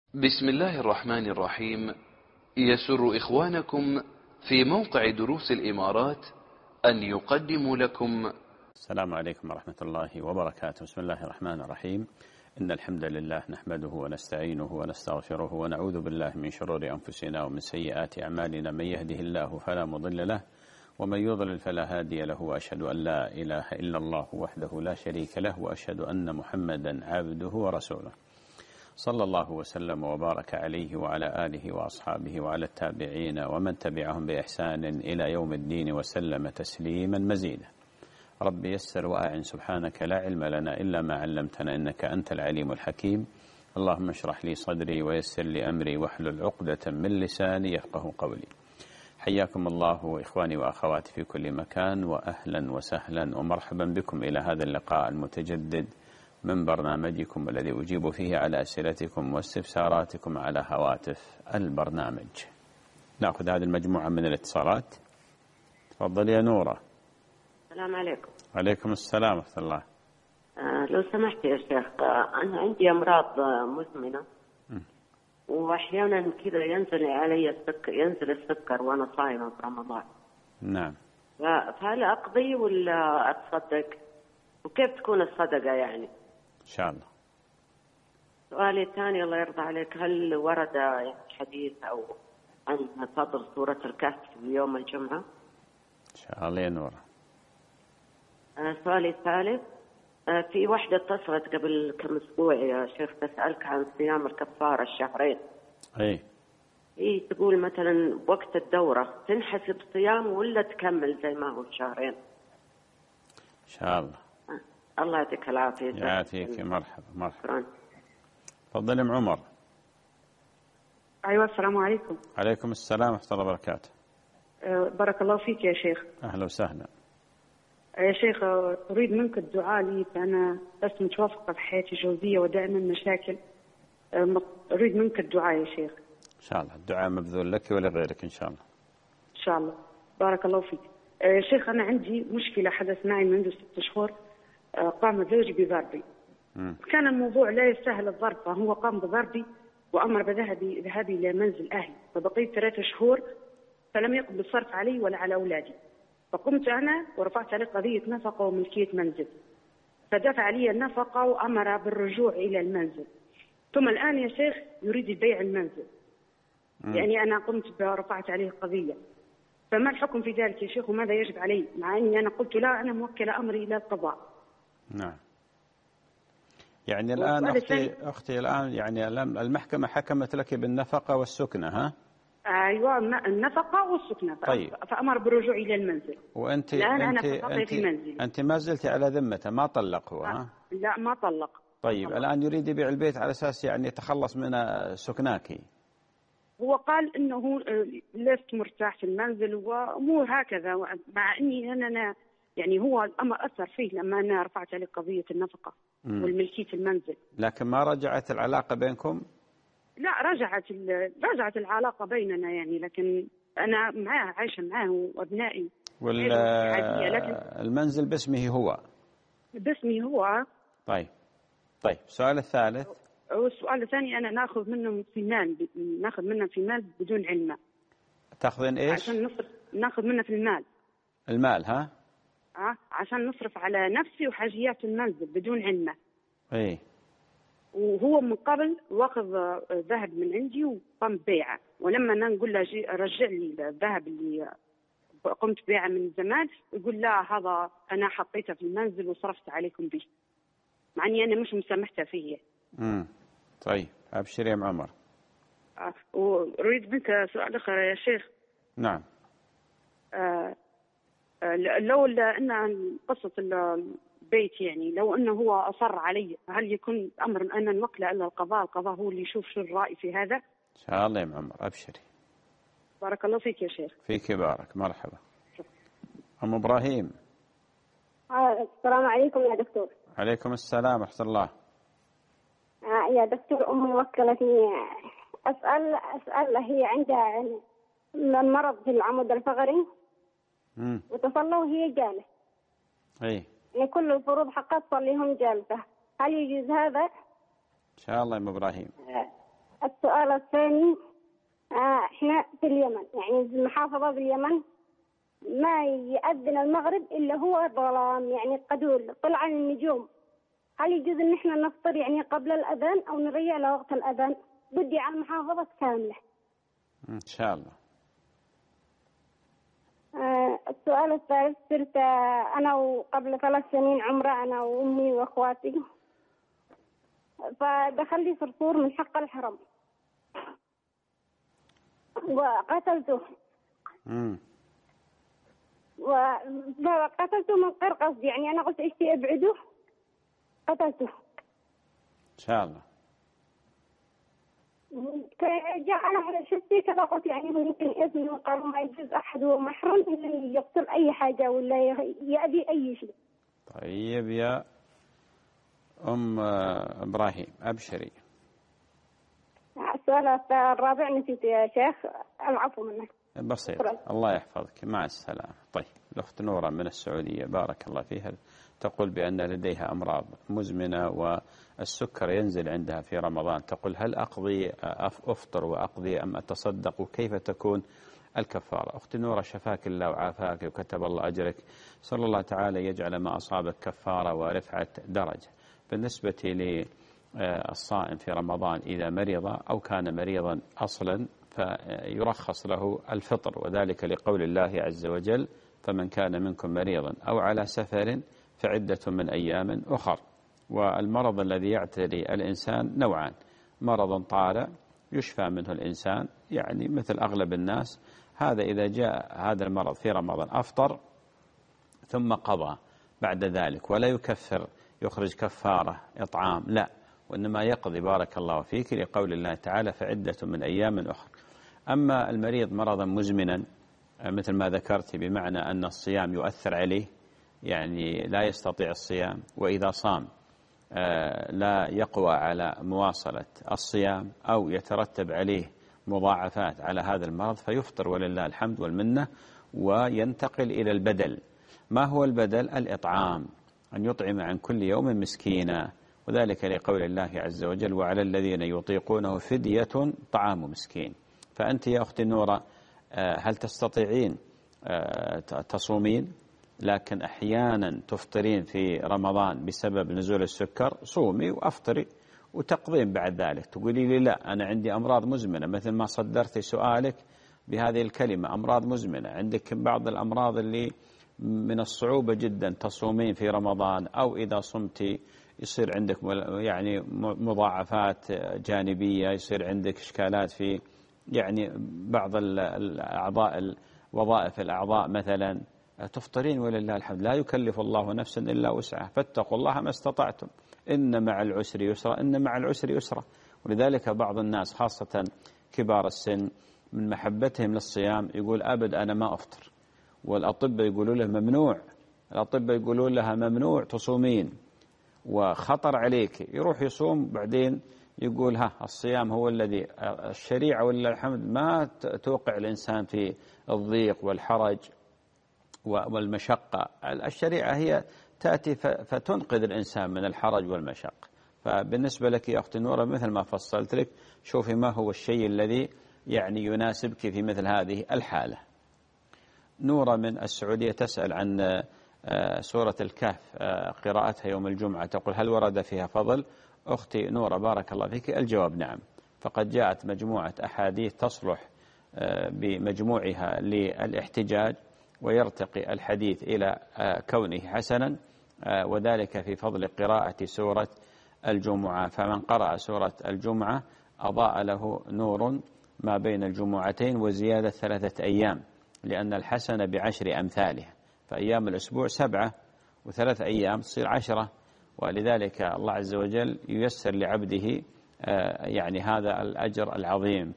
بسم الله الرحمن الرحيم. يسر إخوانكم في موقع دروس الإمارات أن يقدموا لكم. السلام عليكم ورحمة الله وبركاته. بسم الله الرحمن الرحيم. إن الحمد لله نحمده ونستعينه ونستغفره ونعوذ بالله من شرور أنفسنا ومن سيئات أعمالنا. من يهده الله فلا مضل له ومن يضلل فلا هادي له، وأشهد أن لا إله إلا الله وحده لا شريك له، وأشهد أن محمدا عبده ورسوله، صلى الله وسلم وبارك عليه وعلى آله وأصحابه وعلى التابعين ومن تبعهم بإحسان إلى يوم الدين وسلم تسليما مزيدا. رب يسر وأعن، سبحانك لا علم لنا إلا ما علمتنا إنك أنت العليم الحكيم. اللهم اشرح لي صدري ويسر لي أمري واحلل عقدة من لساني يفقه قولي. حياكم الله إخواني وأخواتي في كل مكان، وأهلا وسهلا ومرحبا بكم إلى هذا اللقاء المتجدد من برنامجكم الذي أجيب فيه على أسئلتكم واستفساراتكم على هواتف البرنامج. نأخذ هذه المجموعة من الاتصالات. تفضل يا نورة. السلام عليكم. عليكم السلام ورحمة الله. لو سمحت يا شيخ، أنا عندي أمراض مزمنة وأحيانا كذا ينزل السكر وأنا صايمة برمضان. نعم. فهل أقضي ولا أتصدق؟ وكيف تكون الصدقة يعني؟ إن شاء الله. سؤالي الثاني الله يرضى عليك، هل ورد يعني حديث أو عن فضل سورة الكهف في يوم الجمعة؟ إن شاء الله يا نورة. سؤالي الثالث، في واحدة اتصلت قبل كم أسبوع يا شيخ تسألك عن صيام الكفارة الشهرين. هي تقول مثلا وقت الدورة تنحسب صيام ولا تكمل زي ما هو الشهرين؟ إن شاء الله. الله يعطيك العافية. يعافيك. مرحبا مرحبا. تفضل ام عمر. أيوة السلام عليكم. عليكم السلام ورحمة الله وبركاته. بارك الله فيك يا شيخ. أهلا وسهلا. يا شيخ أريد منك الدعاء لي، فأنا بس متوافقة في حياتي الزوجية ودائما مشاكل. أريد منك الدعاء يا شيخ. إن شاء الله الدعاء مبذول لك ولغيرك إن شاء الله. إن شاء الله. بارك الله فيك. يا شيخ أنا عندي مشكلة حدث معي منذ 6 شهور. قام زوجي بضربي. كان الموضوع لا يستاهل الضرب، فهو قام بضربي وأمر بذهابي إلى منزل أهلي، فبقيت 3 شهور فلم يقم بالصرف علي ولا على أولادي. فقمت أنا ورفعت عليه قضية نفقة وملكية منزل، فدفع لي النفقة وأمر بالرجوع إلى المنزل. ثم الآن يا شيخ يريد بيع المنزل. يعني أنا قمت رفعت عليه قضية، فما الحكم في ذلك يا شيخ وماذا يجب علي، مع أني أنا قلت لا أنا موكلة أمري إلى القضاء. نعم. يعني الآن أختي الآن يعني المحكمة حكمت لك بالنفقة والسكنة ها؟ أيوة النفقة والسكنة. طيب. فأمر بالرجوع إلى المنزل. وأنت الآن أنا في منزلي. أنت ما زلتي على ذمته، ما طلق هو ها؟ لا ما طلق. طيب الآن يريد يبيع البيت على أساس يعني يتخلص من سكناك. هو قال إنه لست مرتاح في المنزل وأمور هكذا، مع إني أنا يعني هو الأمر أثر فيه لما أنا رفعت عليه قضية النفقة والملكية المنزل. لكن ما رجعت العلاقة بينكم؟ لا رجعت العلاقة بيننا يعني، لكن أنا معاه عايشة معاه وأبنائي. المنزل باسمه هو؟ باسمي هو. طيب السؤال الثالث. والسؤال الثاني أنا ناخذ منهم في مال بدون علمه. تاخذين إيش؟ عشان ناخذ منه في المال ها؟ عشان نصرف على نفسي وحاجيات المنزل بدون علمه. وهو من قبل واخذ ذهب من عندي وقام ببيعه، ولما أنا نقول له رجع لي الذهب اللي قمت بيعه من زمان يقول لا هذا أنا حطيته في المنزل وصرفت عليكم به، مع أني أنا مش مسامحته فيه. طيب أبشر يا عمر. وأريد منك سؤال آخر يا شيخ. نعم. لو أن قصة البيت يعني لو أنه هو أصر علي، هل يكون أمر أن نوكله إلى القضاء هو اللي يشوف شو الرأي في هذا؟ إن شاء الله يا عمر أبشري. بارك الله فيك يا شيخ. فيك بارك. مرحبا. أم إبراهيم. السلام عليكم يا دكتور. عليكم السلام ورحمة الله. يا دكتور أمي وكلتني أسأل هي عندها مرض في العمود الفقري وتصلى وهي جالسة. يعني كل الفروض حقها تصليهم جالسة، هل يجوز هذا؟ إن شاء الله يا أم إبراهيم. السؤال الثاني، احنا في اليمن، يعني محافظة باليمن ما يأذن المغرب إلا هو ظلام، يعني قدول طلع النجوم. هل يجوز إن احنا نفطر يعني قبل الأذان أو نريح لوقت الأذان؟ بدي على المحافظة كاملة إن شاء الله. السؤال الثالث، صرت أنا وقبل 3 سنين عمرة أنا وأمي وأخواتي، فدخل لي صرصور من حق الحرم وقتلته. وقتلته من غير قصد، يعني أنا قلت اشتي ابعده، قتلته إن شاء الله. جاء أنا شفتي كذا، قلت يعني ممكن إذن، وقالوا ما يجوز أحد ومحرم إنه يقتل أي حاجة ولا يأذي أي شيء. طيب يا أم إبراهيم أبشري. السؤال الرابع نسيت يا شيخ، العفو منك. بسيط، الله يحفظك، مع السلامة. طيب الأخت نورة من السعودية بارك الله فيها تقول بأن لديها أمراض مزمنة والسكر ينزل عندها في رمضان، تقول هل أفطر وأقضي أم أتصدق، وكيف تكون الكفارة؟ أخت نورة شفاك الله وعافاك وكتب الله أجرك، صلى الله تعالى يجعل ما أصابك كفارة ورفعة درجة. بالنسبة للصائم في رمضان إذا مرض أو كان مريضا أصلا فيرخص له الفطر، وذلك لقول الله عز وجل فمن كان منكم مريضا أو على سفر فعدة من أيام أخر. والمرض الذي يعتري الإنسان نوعان، مرض طارئ يشفى منه الإنسان يعني مثل أغلب الناس، هذا إذا جاء هذا المرض في رمضان أفطر ثم قضى بعد ذلك، ولا يكفر يخرج كفارة إطعام، لا، وإنما يقضي بارك الله فيك لقول الله تعالى فعدة من أيام أخر. أما المريض مرضا مزمنا مثل ما ذكرت، بمعنى أن الصيام يؤثر عليه، يعني لا يستطيع الصيام، وإذا صام لا يقوى على مواصلة الصيام أو يترتب عليه مضاعفات على هذا المرض، فيفطر ولله الحمد والمنة، وينتقل إلى البدل. ما هو البدل؟ الإطعام، أن يطعم عن كل يوم مسكينا، وذلك لقول الله عز وجل وعلى الذين يطيقونه فدية طعام مسكين. فأنت يا أختي نورة هل تستطيعين تصومين لكن أحيانا تفطرين في رمضان بسبب نزول السكر؟ صومي وأفطري وتقضين بعد ذلك. تقولي لي لا أنا عندي أمراض مزمنة، مثل ما صدرتي سؤالك بهذه الكلمة، أمراض مزمنة، عندك بعض الأمراض اللي من الصعوبة جدا تصومين في رمضان، أو إذا صمتي يصير عندك يعني مضاعفات جانبية، يصير عندك إشكالات في يعني بعض الأعضاء، وظائف الأعضاء مثلا، تفطرين ولله الحمد، لا يكلف الله نفسا إلا وسعها، فاتقوا الله ما استطعتم، إن مع العسر يسرا، إن مع العسر يسرا. ولذلك بعض الناس خاصة كبار السن من محبتهم للصيام يقول أبد أنا ما أفطر، والأطباء يقولوا له ممنوع، الأطباء يقولون لها ممنوع تصومين وخطر عليك، يروح يصوم بعدين يقول ها الصيام هو الذي الشريعة ولله الحمد ما توقع الإنسان في الضيق والحرج والمشقة، الشريعة هي تأتي فتنقذ الإنسان من الحرج والمشقة. فبالنسبة لك يا أختي نورة مثل ما فصلت لك، شوفي ما هو الشيء الذي يعني يناسبك في مثل هذه الحالة. نورة من السعودية تسأل عن سورة الكهف قراءتها يوم الجمعة، تقول هل ورد فيها فضل؟ أختي نورة بارك الله فيك، الجواب نعم، فقد جاءت مجموعة أحاديث تصلح بمجموعها للاحتجاج، ويرتقي الحديث إلى كونه حسنا، وذلك في فضل قراءة سورة الجمعة. فمن قرأ سورة الجمعة أضاء له نور ما بين الجمعتين وزيادة 3 أيام، لأن الحسنة ب10 أمثالها، فأيام الأسبوع 7 و3 أيام تصير 10، ولذلك الله عز وجل ييسر لعبده يعني هذا الأجر العظيم.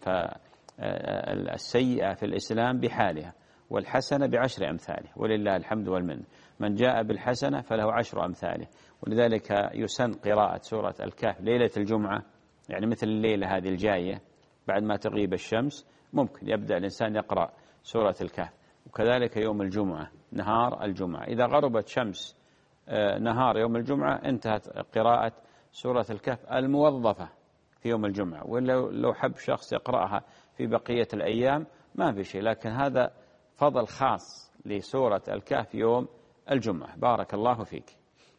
فالسيئة في الإسلام بحالها، والحسنة ب10 أمثاله، ولله الحمد والمنة، من جاء بالحسنة فله 10 أمثاله. ولذلك يسن قراءة سورة الكهف ليلة الجمعة، يعني مثل الليلة هذه الجاية بعد ما تغيب الشمس ممكن يبدأ الإنسان يقرأ سورة الكهف، وكذلك يوم الجمعة نهار الجمعة، إذا غربت شمس نهار يوم الجمعة انتهت قراءة سورة الكهف الموظفة في يوم الجمعة، ولو حب شخص يقرأها في بقية الأيام ما في شيء، لكن هذا فضل خاص لسورة الكهف يوم الجمعة. بارك الله فيك.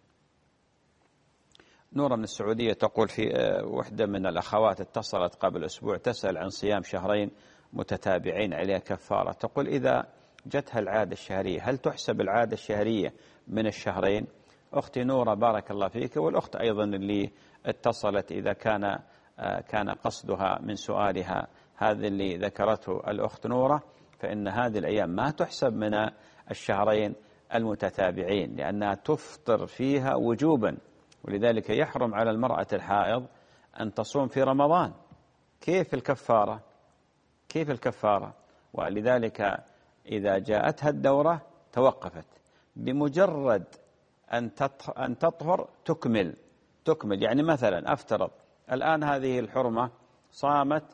نورة من السعودية تقول في وحدة من الأخوات اتصلت قبل أسبوع تسأل عن صيام شهرين متتابعين عليها كفارة. تقول إذا جتها العادة الشهرية هل تحسب العادة الشهرية من الشهرين؟ أختي نورة بارك الله فيك، والأخت أيضا اللي اتصلت إذا كان قصدها من سؤالها هذا اللي ذكرته الأخت نورة، فإن هذه الأيام ما تحسب من الشهرين المتتابعين لأنها تفطر فيها وجوبا، ولذلك يحرم على المرأة الحائض أن تصوم في رمضان. كيف الكفارة؟ ولذلك إذا جاءتها الدورة توقفت، بمجرد أن تطهر تكمل. يعني مثلا أفترض الآن هذه الحرمة صامت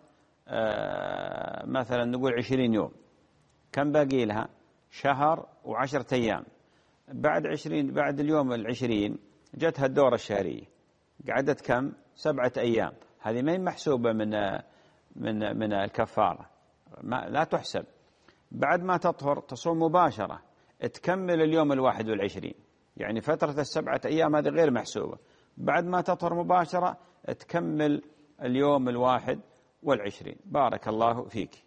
مثلا نقول 20 يوم، كم باقي لها؟ شهر و10 أيام. بعد اليوم 20 جتها الدورة الشهرية، قعدت كم؟ 7 أيام. هذه ما هي محسوبة من الكفارة، لا تحسب. بعد ما تطهر تصوم مباشرة، تكمل اليوم 21، يعني فترة 7 أيام هذه غير محسوبة. بعد ما تطهر مباشرة تكمل اليوم 21. بارك الله فيك.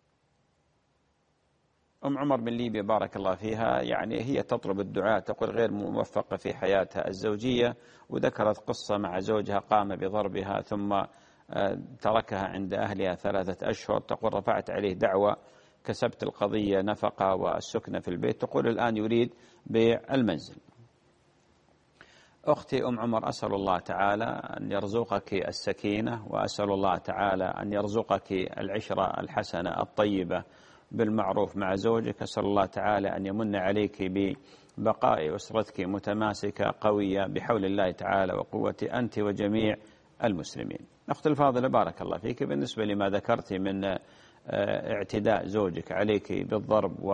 أم عمر من ليبيا بارك الله فيها، يعني هي تطلب الدعاء، تقول غير موفقة في حياتها الزوجية، وذكرت قصة مع زوجها قام بضربها ثم تركها عند أهلها 3 أشهر. تقول رفعت عليه دعوة، كسبت القضية نفقة والسكنة في البيت، تقول الآن يريد بيع المنزل. أختي أم عمر أسأل الله تعالى أن يرزقك السكينة، وأسأل الله تعالى أن يرزقك العشرة الحسنة الطيبة بالمعروف مع زوجك. أسأل الله تعالى أن يمن عليك ببقاء أسرتك متماسكة قوية بحول الله تعالى وقوته أنت وجميع المسلمين. أختي الفاضلة بارك الله فيك، بالنسبة لما ذكرت من اعتداء زوجك عليك بالضرب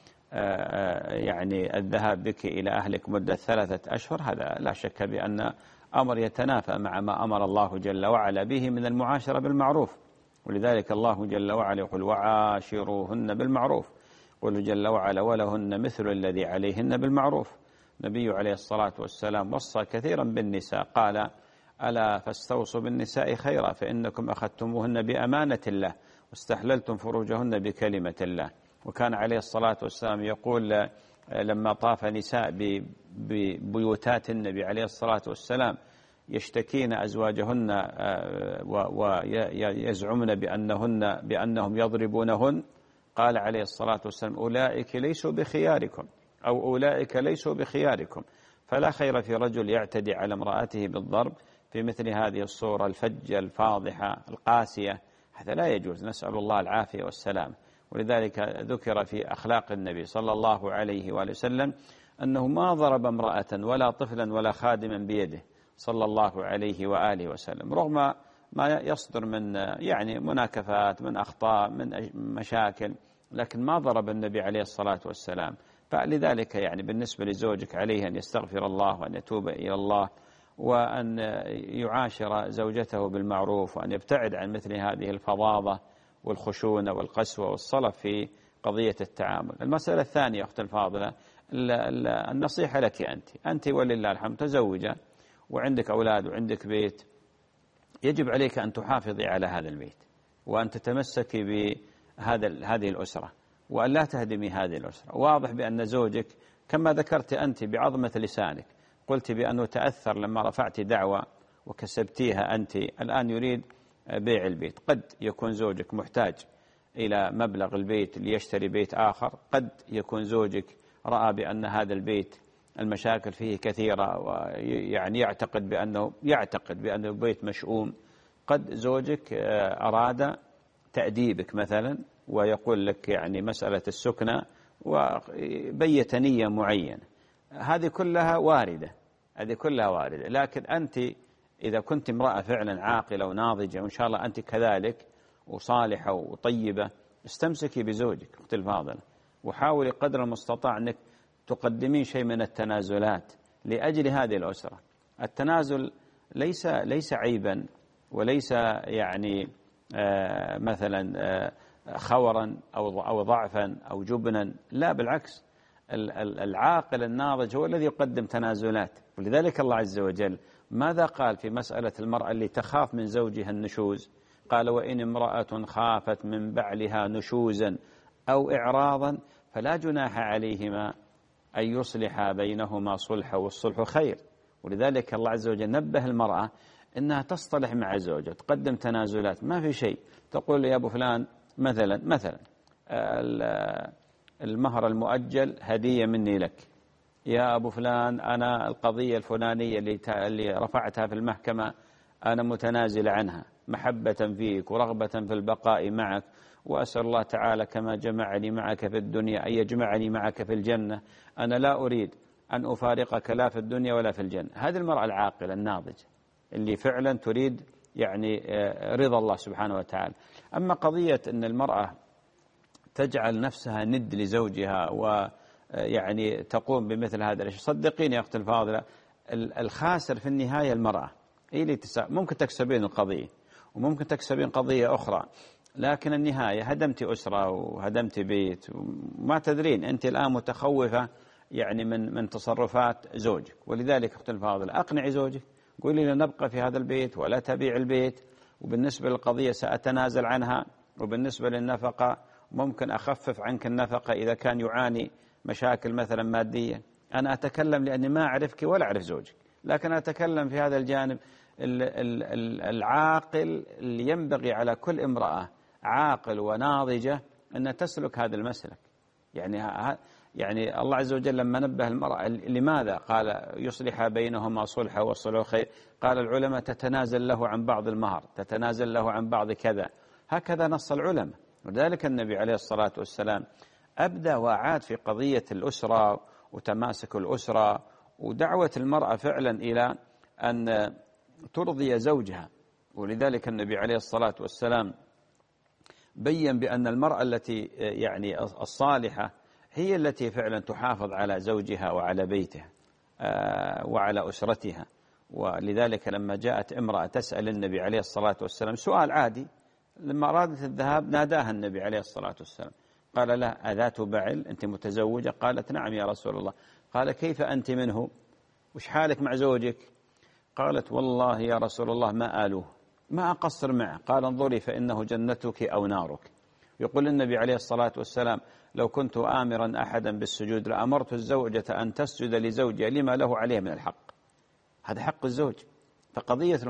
يعني الذهاب بك إلى أهلك مدة 3 أشهر، هذا لا شك بأن أمر يتنافى مع ما أمر الله جل وعلا به من المعاشرة بالمعروف. ولذلك الله جل وعلا يقول وعاشروهن بالمعروف، قل جل وعلا ولهن مثل الذي عليهن بالمعروف. النبي عليه الصلاة والسلام وصى كثيرا بالنساء، قال ألا فاستوصوا بالنساء خيرا فإنكم أخذتموهن بأمانة الله واستحللتم فروجهن بكلمة الله. وكان عليه الصلاة والسلام يقول لما طاف نساء ببيوتات النبي عليه الصلاة والسلام يشتكين أزواجهن ويزعمن بأنهم يضربونهن، قال عليه الصلاة والسلام أولئك ليسوا بخياركم أو أولئك ليسوا بخياركم. فلا خير في رجل يعتدي على امرأته بالضرب في مثل هذه الصورة الفجة الفاضحة القاسية، هذا لا يجوز، نسأل الله العافية والسلام. ولذلك ذكر في أخلاق النبي صلى الله عليه وآله وسلم أنه ما ضرب امرأة ولا طفلا ولا خادما بيده صلى الله عليه وآله وسلم، رغم ما يصدر من يعني مناكفات، من أخطاء، من مشاكل، لكن ما ضرب النبي عليه الصلاة والسلام. فلذلك يعني بالنسبة لزوجك عليه أن يستغفر الله وأن يتوب إلى الله وأن يعاشر زوجته بالمعروف وأن يبتعد عن مثل هذه الفظاظة والخشونة والقسوة والصلف في قضية التعامل. المسألة الثانية أخت الفاضلة، النصيحة لك أنت ولله الحمد تزوجة وعندك أولاد وعندك بيت، يجب عليك أن تحافظي على هذا البيت وأن تتمسكي بهذه الأسرة وأن لا تهدمي هذه الأسرة. واضح بأن زوجك كما ذكرت أنت بعظمة لسانك، قلت بأنه تأثر لما رفعت دعوة وكسبتيها أنت، الآن يريد بيع البيت. قد يكون زوجك محتاج إلى مبلغ البيت ليشتري بيت آخر، قد يكون زوجك رأى بأن هذا البيت المشاكل فيه كثيرة ويعني يعتقد بأنه بيت مشؤوم. قد زوجك أراد تأديبك مثلا ويقول لك يعني مسألة السكنة وبيت نية معينة، هذه كلها واردة، لكن أنت إذا كنت امرأة فعلا عاقلة وناضجة، وإن شاء الله أنت كذلك وصالحة وطيبة، استمسكي بزوجك أختي الفاضلة وحاولي قدر المستطاع أنك تقدمين شيء من التنازلات لأجل هذه الأسرة. التنازل ليس عيبا وليس يعني مثلا خورا أو ضعفا أو جبنا، لا بالعكس، العاقل الناضج هو الذي يقدم تنازلات. ولذلك الله عز وجل ماذا قال في مسألة المرأة اللي تخاف من زوجها النشوز؟ قال: وإن امرأة خافت من بعلها نشوزا أو إعراضا فلا جناح عليهما أن يصلح بينهما صلحا والصلح خير. ولذلك الله عز وجل نبه المرأة أنها تصطلح مع زوجها، تقدم تنازلات، ما في شيء. تقول يا أبو فلان مثلا المهر المؤجل هدية مني لك. يا أبو فلان أنا القضية الفلانية اللي رفعتها في المحكمة أنا متنازل عنها محبة فيك ورغبة في البقاء معك، وأسأل الله تعالى كما جمعني معك في الدنيا أن يجمعني معك في الجنة. أنا لا أريد أن أفارقك لا في الدنيا ولا في الجنة. هذه المرأة العاقلة الناضجة اللي فعلا تريد يعني رضا الله سبحانه وتعالى. أما قضية أن المرأة تجعل نفسها ند لزوجها ويعني تقوم بمثل هذا الشيء، صدقيني يا أختي الفاضلة، الخاسر في النهاية المرأة. هي اللي ممكن تكسبين القضية وممكن تكسبين قضية أخرى، لكن النهاية هدمت أسرة وهدمت بيت وما تدرين. أنت الآن متخوفة يعني من تصرفات زوجك. ولذلك أختي الفاضلة أقنعي زوجك، قولي له نبقى في هذا البيت ولا تبيع البيت، وبالنسبة للقضية سأتنازل عنها، وبالنسبة للنفقة ممكن أخفف عنك النفقة إذا كان يعاني مشاكل مثلا مادية. أنا أتكلم لأني ما أعرفك ولا أعرف زوجك، لكن أتكلم في هذا الجانب العاقل اللي ينبغي على كل امرأة عاقل وناضجة أن تسلك هذا المسلك. يعني الله عز وجل لما نبه المرأة لماذا قال يصلح بينهما صلحا والصلح خير؟ قال العلماء تتنازل له عن بعض المهر، تتنازل له عن بعض كذا، هكذا نص العلماء. وذلك النبي عليه الصلاة والسلام أبدأ وأعاد في قضية الأسرة وتماسك الأسرة ودعوة المرأة فعلا إلى أن ترضي زوجها. ولذلك النبي عليه الصلاة والسلام بيّن بأن المرأة التي يعني الصالحة هي التي فعلا تحافظ على زوجها وعلى بيتها وعلى أسرتها. ولذلك لما جاءت امرأة تسأل النبي عليه الصلاة والسلام سؤال عادي، لما أرادت الذهاب ناداها النبي عليه الصلاة والسلام قال لها: أذات بعل أنت متزوجة؟ قالت: نعم يا رسول الله. قال: كيف أنت منه؟ وش حالك مع زوجك؟ قالت: والله يا رسول الله ما آلوه، ما أقصر معه. قال: انظري فإنه جنتك أو نارك. يقول النبي عليه الصلاة والسلام: لو كنت آمرا أحدا بالسجود لأمرت الزوجة أن تسجد لزوجها لما له عليه من الحق. هذا حق الزوج. فقضية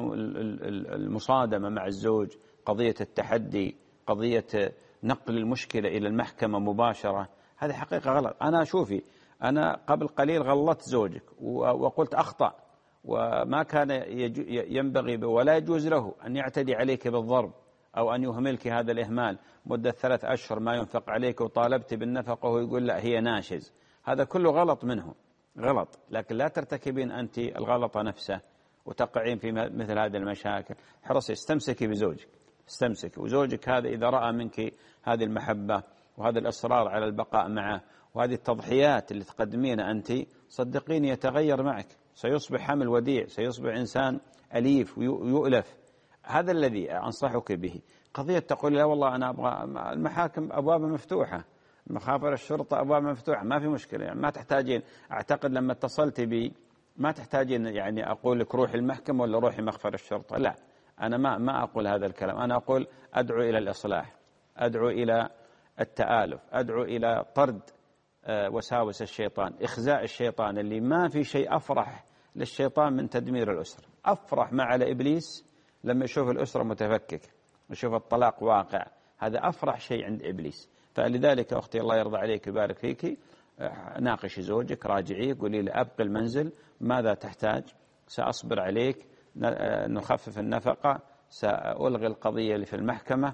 المصادمة مع الزوج، قضية التحدي، قضية نقل المشكلة إلى المحكمة مباشرة، هذه حقيقة غلط. أنا شوفي، أنا قبل قليل غلطت زوجك وقلت أخطأ، وما كان ينبغي ولا يجوز له أن يعتدي عليك بالضرب أو أن يهملك هذا الإهمال مدة 3 أشهر ما ينفق عليك، وطالبت بالنفقة وهو يقول لا هي ناشز. هذا كله غلط منه، غلط. لكن لا ترتكبين أنت الغلط نفسه وتقعين في مثل هذه المشاكل. حرصي، استمسكي بزوجك، استمسكي. وزوجك هذا إذا رأى منك هذه المحبة وهذا الإصرار على البقاء معه وهذه التضحيات اللي تقدمينها أنت، صدقيني يتغير معك، سيصبح حمل وديع، سيصبح إنسان أليف ويؤلف. هذا الذي أنصحك به. قضية تقول لا والله أنا أبغى المحاكم أبواب مفتوحة، مخابر الشرطة أبواب مفتوحة، ما في مشكلة، يعني ما تحتاجين. أعتقد لما اتصلت بي ما تحتاجين يعني أقول لك روحي المحكمة ولا روحي مخفر الشرطة، لا، أنا ما أقول هذا الكلام. أنا أقول أدعو إلى الإصلاح، أدعو إلى التآلف، أدعو إلى طرد وساوس الشيطان، إخزاء الشيطان، اللي ما في شيء أفرح للشيطان من تدمير الأسرة. أفرح ما على إبليس لما يشوف الأسرة متفكك، يشوف الطلاق واقع، هذا أفرح شيء عند إبليس. فلذلك أختي الله يرضى عليك ويبارك فيك، ناقش زوجك، راجعيه، قولي له أبقي المنزل، ماذا تحتاج؟ سأصبر عليك، نخفف النفقة، سألغي القضية اللي في المحكمة،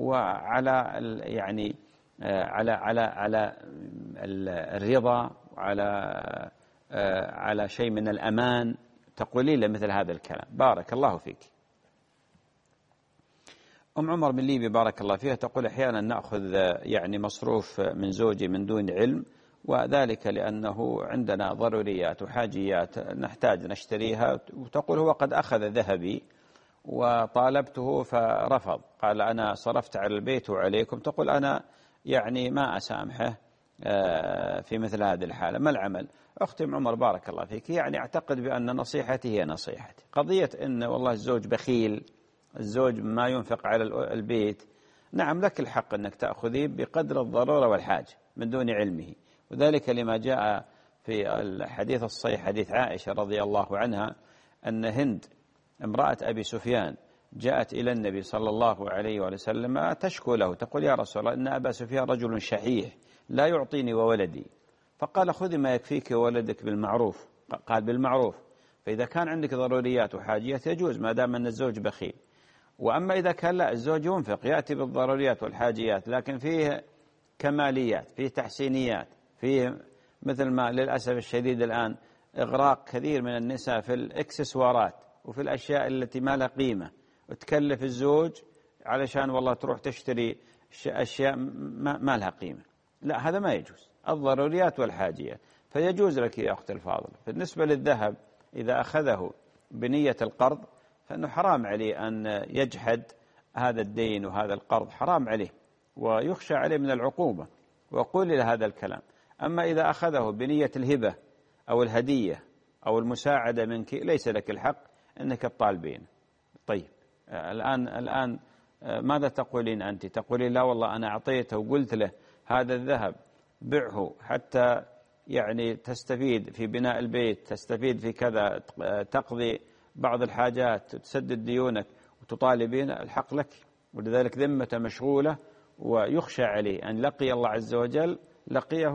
وعلى يعني على الرضا على شيء من الأمان تقولي له مثل هذا الكلام. بارك الله فيك. أم عمر من ليبيا بارك الله فيها تقول: أحيانا نأخذ يعني مصروف من زوجي من دون علم، وذلك لأنه عندنا ضروريات وحاجيات نحتاج نشتريها. وتقول: هو قد أخذ ذهبي وطالبته فرفض، قال أنا صرفت على البيت وعليكم، تقول أنا يعني ما أسامحه في مثل هذه الحالة، ما العمل؟ أختي أم عمر بارك الله فيك، يعني أعتقد بأن نصيحتي هي نصيحتي. قضية أن والله الزوج بخيل، الزوج ما ينفق على البيت، نعم لك الحق أنك تأخذيه بقدر الضرورة والحاجة من دون علمه، وذلك لما جاء في الحديث الصحيح حديث عائشة رضي الله عنها أن هند امرأة أبي سفيان جاءت إلى النبي صلى الله عليه وسلم تشكو له، تقول يا رسول الله إن أبا سفيان رجل شحيح لا يعطيني وولدي، فقال خذي ما يكفيك وولدك بالمعروف، قال بالمعروف، فإذا كان عندك ضروريات وحاجيات يجوز ما دام أن الزوج بخيل. وأما إذا كان لا، الزوج ينفق يأتي بالضروريات والحاجيات، لكن فيه كماليات، فيه تحسينيات، فيه مثل ما للأسف الشديد الآن إغراق كثير من النساء في الإكسسوارات وفي الأشياء التي ما لها قيمة، وتكلف الزوج علشان والله تروح تشتري أشياء ما لها قيمة. لا، هذا ما يجوز، الضروريات والحاجيات. فيجوز لك يا أختي الفاضلة. بالنسبة للذهب إذا أخذه بنية القرض فإنه حرام عليه أن يجحد هذا الدين وهذا القرض، حرام عليه ويخشى عليه من العقوبة، وقول له هذا الكلام. أما إذا أخذه بنية الهبة أو الهدية أو المساعدة منك ليس لك الحق أنك تطالبين. طيب الآن ماذا تقولين أنت؟ تقولين لا والله أنا أعطيته وقلت له هذا الذهب بعه حتى يعني تستفيد في بناء البيت، تستفيد في كذا، تقضي بعض الحاجات، تسدد ديونك، وتطالبين، الحق لك. ولذلك ذمته مشغولة ويخشى عليه أن لقي الله عز وجل لقيه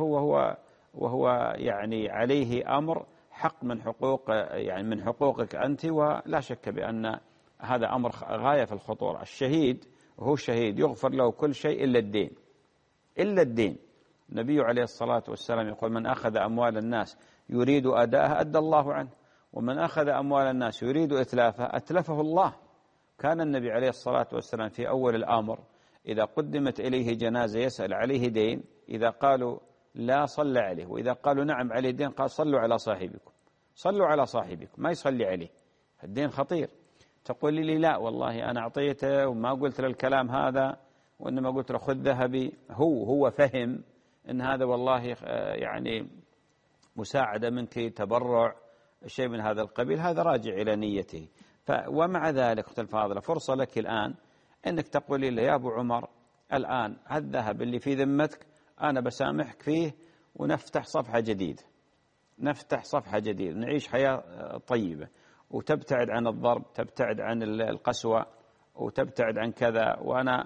وهو يعني عليه أمر حق من حقوق يعني من حقوقك أنت، ولا شك بأن هذا أمر غاية في الخطورة. الشهيد وهو شهيد يغفر له كل شيء إلا الدين، إلا الدين. النبي عليه الصلاة والسلام يقول من أخذ أموال الناس يريد أداءها أدى الله عنه، ومن أخذ أموال الناس يريد إتلافها أتلفه الله. كان النبي عليه الصلاة والسلام في أول الأمر إذا قدمت إليه جنازة يسأل عليه دين، إذا قالوا لا صلى عليه، وإذا قالوا نعم عليه دين قال صلوا على صاحبكم، صلوا على صاحبكم، ما يصلي عليه، الدين خطير. تقول لي لا والله أنا أعطيته وما قلت له الكلام هذا، وإنما قلت له خذ ذهبي، هو فهم إن هذا والله يعني مساعدة منك، تبرع، شيء من هذا القبيل، هذا راجع إلى نيته. ومع ذلك أختي الفاضلة فرصة لك الآن أنك تقولي له يا أبو عمر الآن هالذهب اللي في ذمتك أنا بسامحك فيه، ونفتح صفحة جديدة، نفتح صفحة جديدة، نعيش حياة طيبة، وتبتعد عن الضرب، تبتعد عن القسوة، وتبتعد عن كذا، وأنا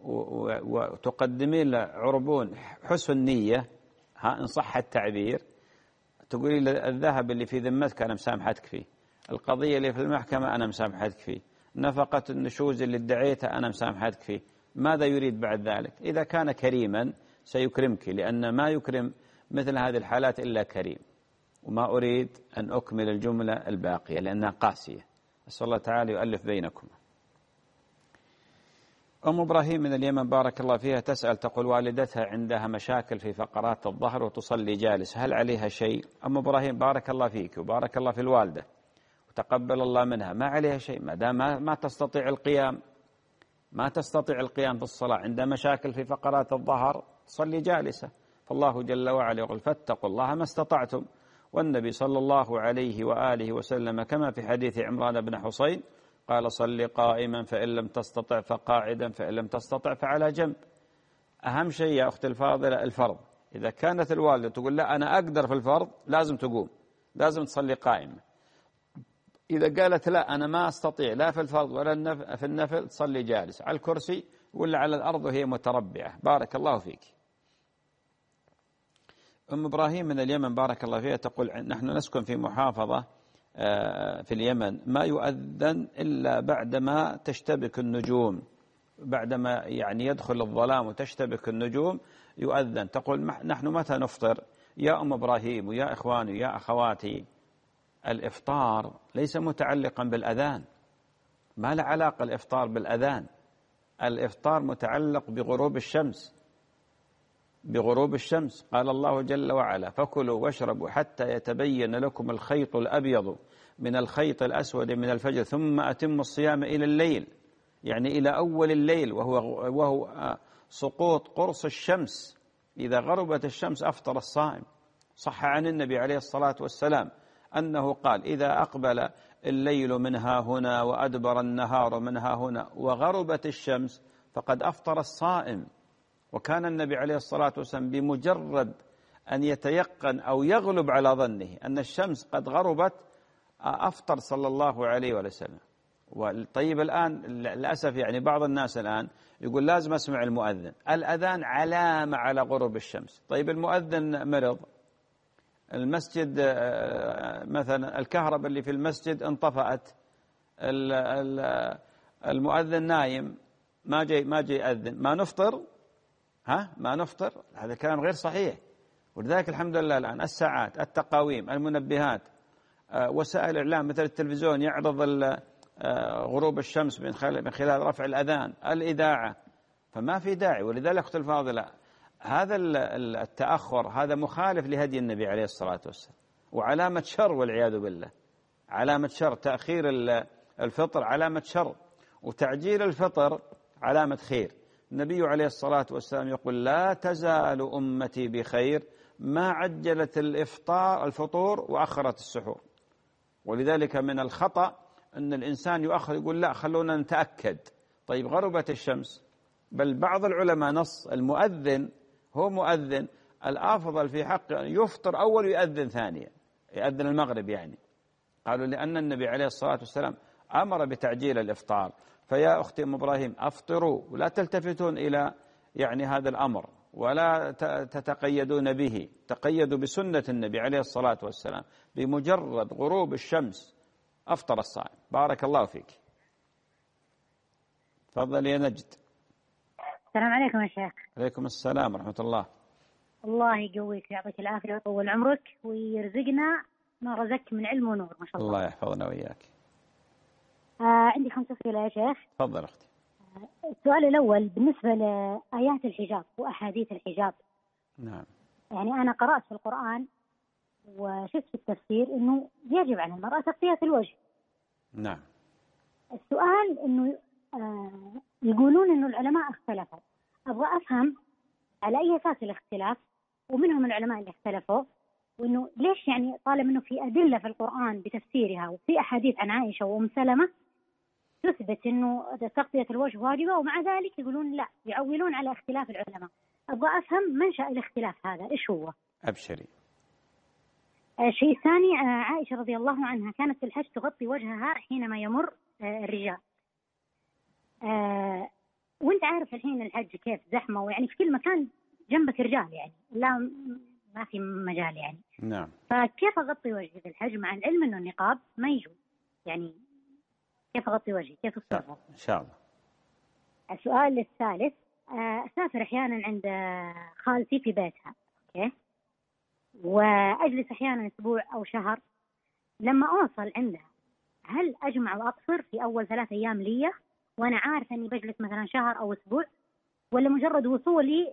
وتقدمين له عربون حسن نية، إن صح التعبير، تقولي له الذهب اللي في ذمتك أنا مسامحتك فيه، القضية اللي في المحكمة أنا مسامحتك فيه، نفقة النشوز اللي ادعيتها أنا مسامحتك فيه. ماذا يريد بعد ذلك؟ إذا كان كريما سيكرمك، لأن ما يكرم مثل هذه الحالات إلا كريم. وما أريد أن أكمل الجملة الباقية لأنها قاسية، أسأل الله تعالى يؤلف بينكم. أم إبراهيم من اليمن بارك الله فيها تسأل، تقول والدتها عندها مشاكل في فقرات الظهر وتصلي جالس، هل عليها شيء؟ أم إبراهيم بارك الله فيك وبارك الله في الوالدة وتقبل الله منها، ما عليها شيء ما دام ما تستطيع القيام، ما تستطيع القيام بالصلاة، عندها مشاكل في فقرات الظهر تصلي جالسة. فالله جل وعلا يقول فاتقوا الله ما استطعتم، والنبي صلى الله عليه وآله وسلم كما في حديث عمران بن حصين قال صل قائما فإن لم تستطع فقاعدا فإن لم تستطع فعلى جنب. أهم شيء يا أختي الفاضلة الفرض، إذا كانت الوالدة تقول لا أنا أقدر في الفرض لازم تقوم، لازم تصلي قائمة. إذا قالت لا أنا ما أستطيع لا في الفرض ولا في النفل تصلي جالس على الكرسي ولا على الأرض وهي متربعة. بارك الله فيك. أم إبراهيم من اليمن بارك الله فيها تقول نحن نسكن في محافظة في اليمن ما يؤذن إلا بعدما تشتبك النجوم، بعدما يعني يدخل الظلام وتشتبك النجوم يؤذن. تقول نحن متى نفطر؟ يا أم إبراهيم ويا إخواني ويا أخواتي، الإفطار ليس متعلقا بالأذان، ما له علاقة الإفطار بالأذان، الإفطار متعلق بغروب الشمس، بغروب الشمس. قال الله جل وعلا: فكلوا واشربوا حتى يتبين لكم الخيط الأبيض من الخيط الأسود من الفجر ثم أتموا الصيام إلى الليل، يعني إلى أول الليل، وهو سقوط قرص الشمس. إذا غربت الشمس أفطر الصائم. صح عن النبي عليه الصلاة والسلام أنه قال: إذا أقبل الليل من ها هنا وأدبر النهار من ها هنا وغربت الشمس فقد أفطر الصائم. وكان النبي عليه الصلاة والسلام بمجرد أن يتيقن أو يغلب على ظنه أن الشمس قد غربت أفطر صلى الله عليه وسلم. طيب الآن للأسف يعني بعض الناس الآن يقول لازم أسمع المؤذن، الأذان علامة على غروب الشمس. طيب المؤذن مرض، المسجد مثلا الكهرباء اللي في المسجد انطفأت، المؤذن نايم ما جاي يأذن، ما نفطر؟ ما نفطر؟ هذا كلام غير صحيح. ولذلك الحمد لله الآن الساعات، التقاويم، المنبهات، وسائل الإعلام مثل التلفزيون يعرض غروب الشمس من خلال رفع الأذان، الإذاعة، فما في داعي. ولذلك أختي الفاضلة هذا التأخر هذا مخالف لهدي النبي عليه الصلاة والسلام، وعلامة شر والعياذ بالله، علامة شر. تأخير الفطر علامة شر، وتعجيل الفطر علامة خير. النبي عليه الصلاة والسلام يقول: لا تزال أمتي بخير ما عجلت الفطور وأخرت السحور. ولذلك من الخطأ أن الإنسان يؤخر، يقول: لا خلونا نتأكد. طيب غربت الشمس، بل بعض العلماء نص المؤذن هو مؤذن الأفضل في حقه أن يفطر أول ويؤذن ثانيا، يؤذن المغرب يعني. قالوا لأن النبي عليه الصلاة والسلام أمر بتعجيل الإفطار. فيا أختي أم إبراهيم أفطروا ولا تلتفتون إلى يعني هذا الأمر ولا تتقيدون به، تقيدوا بسنة النبي عليه الصلاة والسلام. بمجرد غروب الشمس أفطر الصائم. بارك الله فيك. تفضل يا نجد. السلام عليكم يا شيخ. عليكم السلام ورحمة الله. الله يقويك ويعطيك العافية ويطول عمرك ويرزقنا ما رزقك من علم ونور ما شاء الله. الله يحفظنا وإياك. عندي 5 أسئلة يا شيخ. تفضل أختي. السؤال الأول بالنسبة لآيات الحجاب وأحاديث الحجاب. نعم. يعني أنا قرأت في القرآن وشفت في التفسير إنه يجب على المرأة تغطية الوجه. نعم. السؤال إنه يقولون إنه العلماء اختلفوا. أبغى أفهم على أي أساس الاختلاف، ومنهم العلماء اللي اختلفوا، وإنه ليش يعني طالما إنه في أدلة في القرآن بتفسيرها وفي أحاديث عن عائشة وأم سلمة تثبت إنه تغطية الوجه واجبة، ومع ذلك يقولون لا، يعولون على اختلاف العلماء. أبغى أفهم منشأ الاختلاف هذا إيش هو. أبشري. الشيء الثاني، عائشة رضي الله عنها كانت في الحج تغطي وجهها حينما يمر الرجال. وانت عارف الحين الحج كيف زحمة، ويعني في كل مكان جنبك رجال، يعني لا ما في مجال يعني. نعم. فكيف أغطي وجهي في الحج مع العلم إنه النقاب ما يجوز؟ يعني كيف أغطي وجهي؟ كيف أتصرف؟ إن شاء الله. السؤال الثالث، أسافر أحيانا عند خالتي في بيتها، أوكي، وأجلس أحيانا أسبوع أو شهر. لما أوصل عندها هل أجمع وأقصر في أول 3 أيام لي وأنا عارفة أني بجلس مثلا شهر أو أسبوع، ولا مجرد وصولي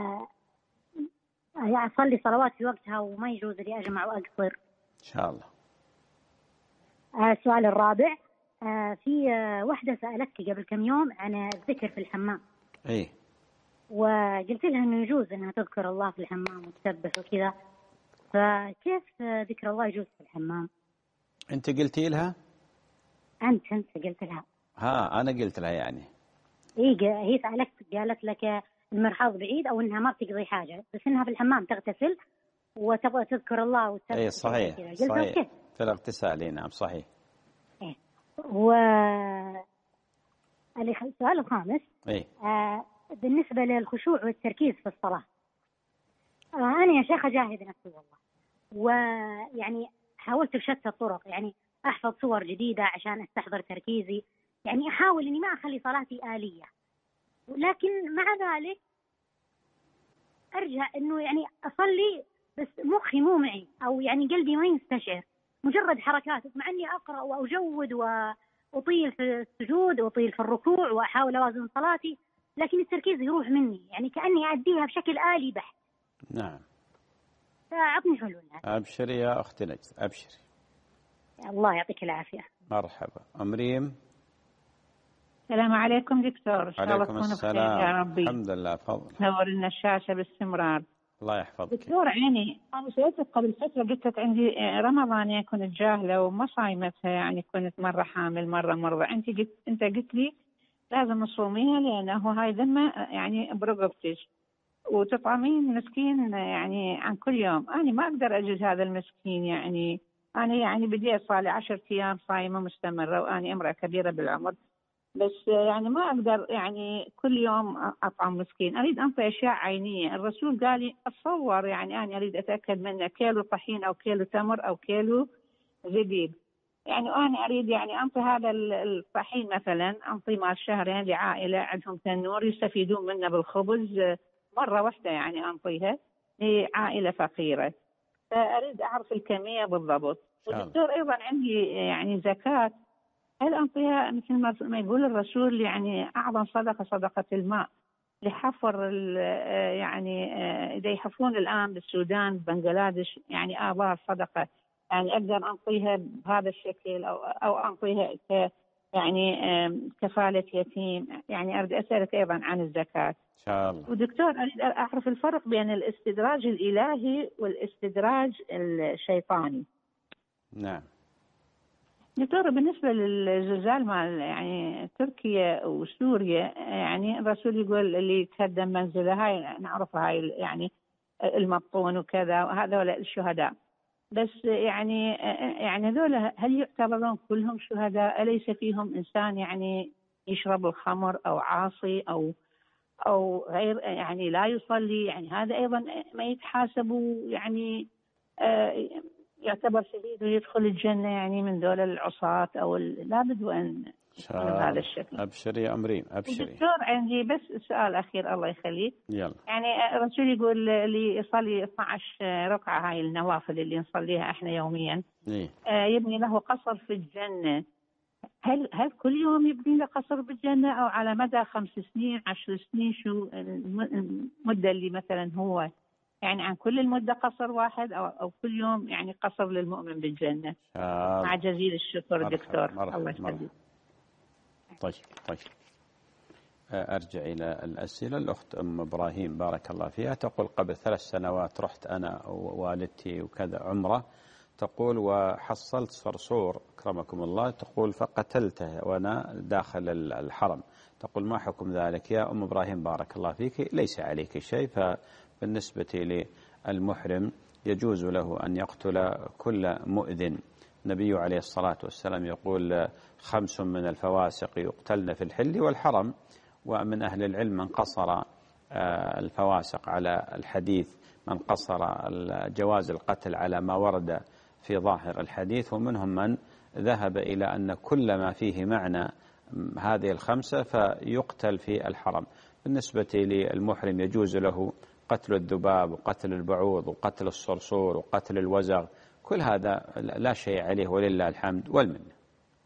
أصلي صلوات في وقتها وما يجوز لي أجمع وأقصر؟ إن شاء الله. السؤال الرابع، في واحدة سألتك قبل كم يوم عن الذكر في الحمام. إيه. وقلت لها إنه يجوز إنها تذكر الله في الحمام وتسبح وكذا، فكيف ذكر الله يجوز في الحمام؟ أنت قلتي لها؟ أنت قلت لها. أنا قلت لها يعني. إيه، هي قالت لك المرحاض بعيد أو إنها ما بتقضي حاجة، بس إنها في الحمام تغتسل وتبغى تذكر الله وتسبح. إيه صحيح. صحيح. في الاغتسال. نعم صحيح. إيه. السؤال الخامس، إيه. بالنسبة للخشوع والتركيز في الصلاة، أنا يا شيخ أجاهد نفسي والله، ويعني حاولت بشتى الطرق، يعني أحفظ صور جديدة عشان أستحضر تركيزي، يعني أحاول إني ما أخلي صلاتي آلية، لكن مع ذلك أرجع إنه يعني أصلي بس مخي مو معي، أو يعني قلبي ما يستشعر، مجرد حركات، مع إني أقرأ وأجود وأطيل في السجود وأطيل في الركوع وأحاول أوازن صلاتي، لكن التركيز يروح مني، يعني كأني أديها بشكل آلي بحت. نعم. فأعطني حلول. أبشري يا أخت نجد، أبشري. الله يعطيك العافية. مرحبا. أمريم. السلام عليكم دكتور. عليكم السلام. يا ربي. الحمد لله. فضل. نور لنا الشاشة باستمرار. الله يحفظك. دكتور عيني أنا سألتك قبل فترة قلت لك عندي رمضان يعني كنت جاهلة وما صايمتها، يعني كنت مرة حامل مرة مرضى. أنت قلت لي لازم تصوميها لأنه هاي ذمة يعني برقبتك وتطعمين مسكين يعني عن كل يوم. أنا ما أقدر أجد هذا المسكين، يعني أنا يعني بديت صار لي 10 أيام صايمة مستمرة وأنا امرأة كبيرة بالعمر، بس يعني ما أقدر يعني كل يوم أطعم مسكين. أريد أنطي أشياء عينية. الرسول قال لي أتصور يعني أنا أريد أتأكد منه كيلو طحين أو كيلو تمر أو كيلو زبيب، يعني أنا أريد يعني أنطي هذا الطحين مثلا أنطي مال شهرين لعائلة عندهم تنور يستفيدون منه بالخبز مرة واحدة، يعني أنطيها لعائلة فقيرة، فأريد أعرف الكمية بالضبط. والدكتور أيضا عندي يعني زكاة، هل أنطيها مثل ما يقول الرسول يعني أعظم صدقة صدقة الماء لحفر يعني إذا يحفرون الآن بالسودان بنغلاديش يعني آبار صدقة، يعني أقدر أنطيها بهذا الشكل أو أنطيها يعني كفالة يتيم؟ يعني أريد أسألك أيضا عن الزكاة إن شاء الله. ودكتور أريد أعرف الفرق بين الاستدراج الإلهي والاستدراج الشيطاني. نعم دكتور بالنسبة للزلزال مال يعني تركيا وسوريا، يعني الرسول يقول اللي تهدم منزله هاي نعرفها هاي يعني المبطون وكذا وهذول الشهداء، بس يعني هذول هل يعتبرون كلهم شهداء؟ أليس فيهم إنسان يعني يشرب الخمر أو عاصي أو غير يعني لا يصلي؟ يعني هذا أيضا ما يتحاسبوا يعني يعتبر شهيد ويدخل الجنة يعني من دول العصاة أو لابد وأن يكون بهذا الشكل. أبشري يا أمريم أبشري. دكتور عندي بس سؤال أخير الله يخليك. يلا. يعني الرسول يقول اللي يصلي 12 ركعة هاي النوافل اللي نصليها احنا يوميا يبني له قصر في الجنة. هل كل يوم يبني له قصر بالجنة أو على مدى 5 سنين 10 سنين؟ شو المدة اللي مثلا هو يعني عن كل المدة قصر واحد أو كل يوم يعني قصر للمؤمن بالجنة؟ مع جزيل الشكر دكتور. الله يخليك. طيب أرجع إلى الأسئلة. الأخت أم إبراهيم بارك الله فيها تقول قبل 3 سنوات رحت أنا ووالدتي وكذا عمرة، تقول وحصلت صرصور أكرمكم الله، تقول فقتلته وأنا داخل الحرم. تقول ما حكم ذلك يا أم إبراهيم؟ بارك الله فيك، ليس عليك شيء. فبالنسبة للمحرم يجوز له أن يقتل كل مؤذن. النبي عليه الصلاة والسلام يقول 5 من الفواسق يقتلن في الحل والحرم. ومن أهل العلم من قصر الفواسق على الحديث، من قصر جواز القتل على ما ورد في ظاهر الحديث، ومنهم من ذهب إلى أن كل ما فيه معنى هذه ال5 فيقتل في الحرم. بالنسبة للمحرم يجوز له قتل الذباب وقتل البعوض وقتل الصرصور وقتل الوزغ، كل هذا لا شيء عليه ولله الحمد والمنة.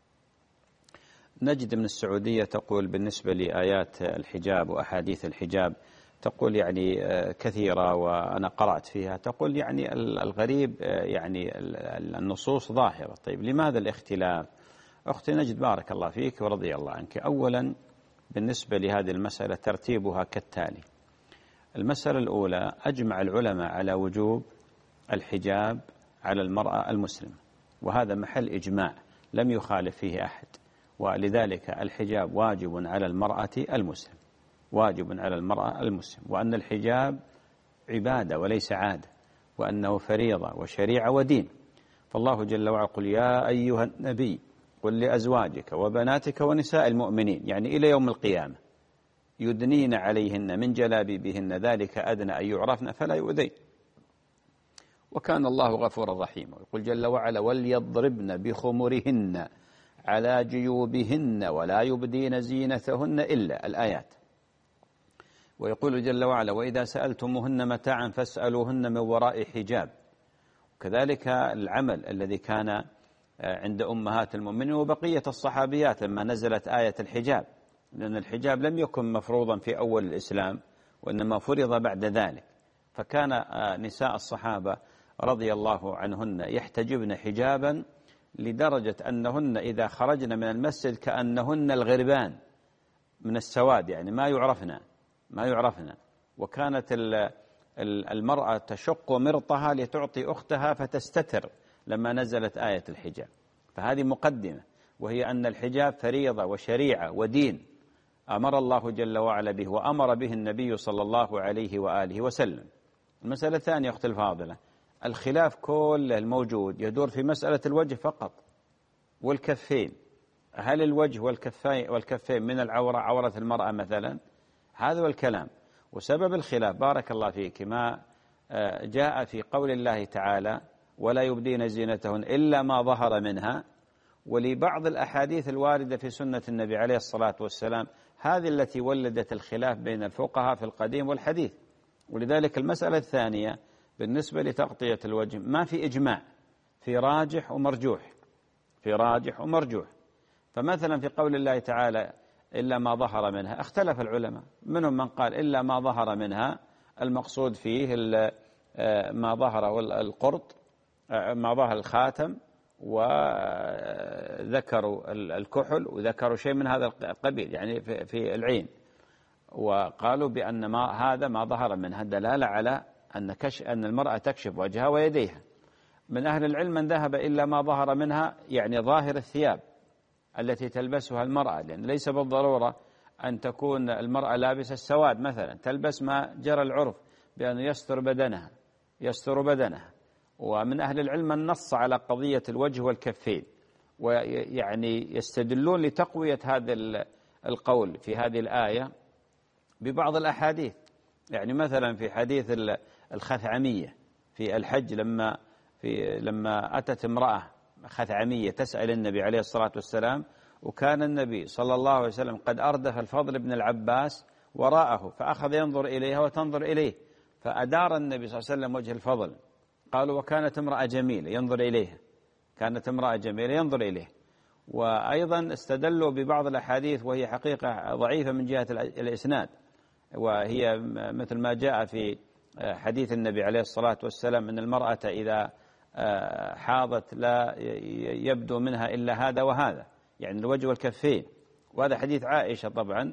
نجد من السعودية تقول بالنسبة لآيات الحجاب وأحاديث الحجاب، تقول يعني كثيرة وأنا قرأت فيها، تقول يعني الغريب يعني النصوص ظاهرة. طيب لماذا الاختلاف؟ أختي نجد بارك الله فيك ورضي الله عنك. أولا بالنسبة لهذه المسألة ترتيبها كالتالي: المسألة الأولى أجمع العلماء على وجوب الحجاب على المرأة المسلمة، وهذا محل إجماع لم يخالف فيه أحد، ولذلك الحجاب واجب على المرأة المسلم، واجب على المرأة المسلم، وأن الحجاب عبادة وليس عادة، وأنه فريضة وشريعة ودين. فالله جل وعلا قل يا أيها النبي قل لأزواجك وبناتك ونساء المؤمنين، يعني إلى يوم القيامة، يدنين عليهن من جلابيبهن ذلك أدنى أن يعرفن فلا يؤذين، وكان الله غفورا رحيما. ويقول جل وعلا وليضربن بخمرهن على جيوبهن ولا يبدين زينتهن إلا الآيات. ويقول جل وعلا وإذا سألتموهن متاعا فاسألوهن من وراء حجاب. وكذلك العمل الذي كان عند أمهات المؤمنين وبقية الصحابيات لما نزلت آية الحجاب، لأن الحجاب لم يكن مفروضا في أول الإسلام وإنما فرض بعد ذلك، فكان نساء الصحابة رضي الله عنهن يحتجبن حجابا لدرجة أنهن إذا خرجن من المسجد كأنهن الغربان من السواد، يعني ما يعرفن. وكانت المرأة تشق مرطها لتعطي أختها فتستتر لما نزلت آية الحجاب. فهذه مقدمة، وهي أن الحجاب فريضة وشريعة ودين أمر الله جل وعلا به، وأمر به النبي صلى الله عليه وآله وسلم. المسألة الثانية أختي الفاضلة، الخلاف كله الموجود يدور في مسألة الوجه فقط والكفين. هل الوجه والكفين من العورة، عورة المرأة مثلا؟ هذا هو الكلام. وسبب الخلاف بارك الله فيك ما جاء في قول الله تعالى ولا يبدين زينتهن إلا ما ظهر منها، ولبعض الأحاديث الواردة في سنة النبي عليه الصلاة والسلام، هذه التي ولدت الخلاف بين الفقهاء في القديم والحديث. ولذلك المسألة الثانية بالنسبة لتغطية الوجه ما في إجماع، في راجح ومرجوح. فمثلا في قول الله تعالى إلا ما ظهر منها اختلف العلماء، منهم من قال إلا ما ظهر منها المقصود فيه ما ظهر القرط، ما ظهر الخاتم، وذكروا الكحل، وذكروا شيء من هذا القبيل يعني في العين، وقالوا بأن هذا ما ظهر منها دلالة على أن المرأة تكشف وجهها ويديها. من أهل العلم من ذهب إلا ما ظهر منها يعني ظاهر الثياب التي تلبسها المرأة، لأن ليس بالضرورة أن تكون المرأة لابسة السواد مثلا، تلبس ما جرى العرف بأن يستر بدنها. ومن أهل العلم من نص على قضية الوجه والكفين، ويعني يستدلون لتقوية هذا القول في هذه الآية ببعض الأحاديث. يعني مثلا في حديث الخثعمية في الحج، لما أتت امرأة خثعمية تسأل النبي عليه الصلاة والسلام، وكان النبي صلى الله عليه وسلم قد أردف الفضل بن العباس وراءه، فأخذ ينظر إليها وتنظر إليه، فأدار النبي صلى الله عليه وسلم وجه الفضل. قالوا وكانت امرأة جميلة ينظر إليها. وأيضا استدلوا ببعض الأحاديث وهي حقيقة ضعيفة من جهة الإسناد، وهي مثل ما جاء في حديث النبي عليه الصلاة والسلام أن المرأة إذا حاضت لا يبدو منها إلا هذا وهذا، يعني الوجه والكفين. وهذا حديث عائشة طبعا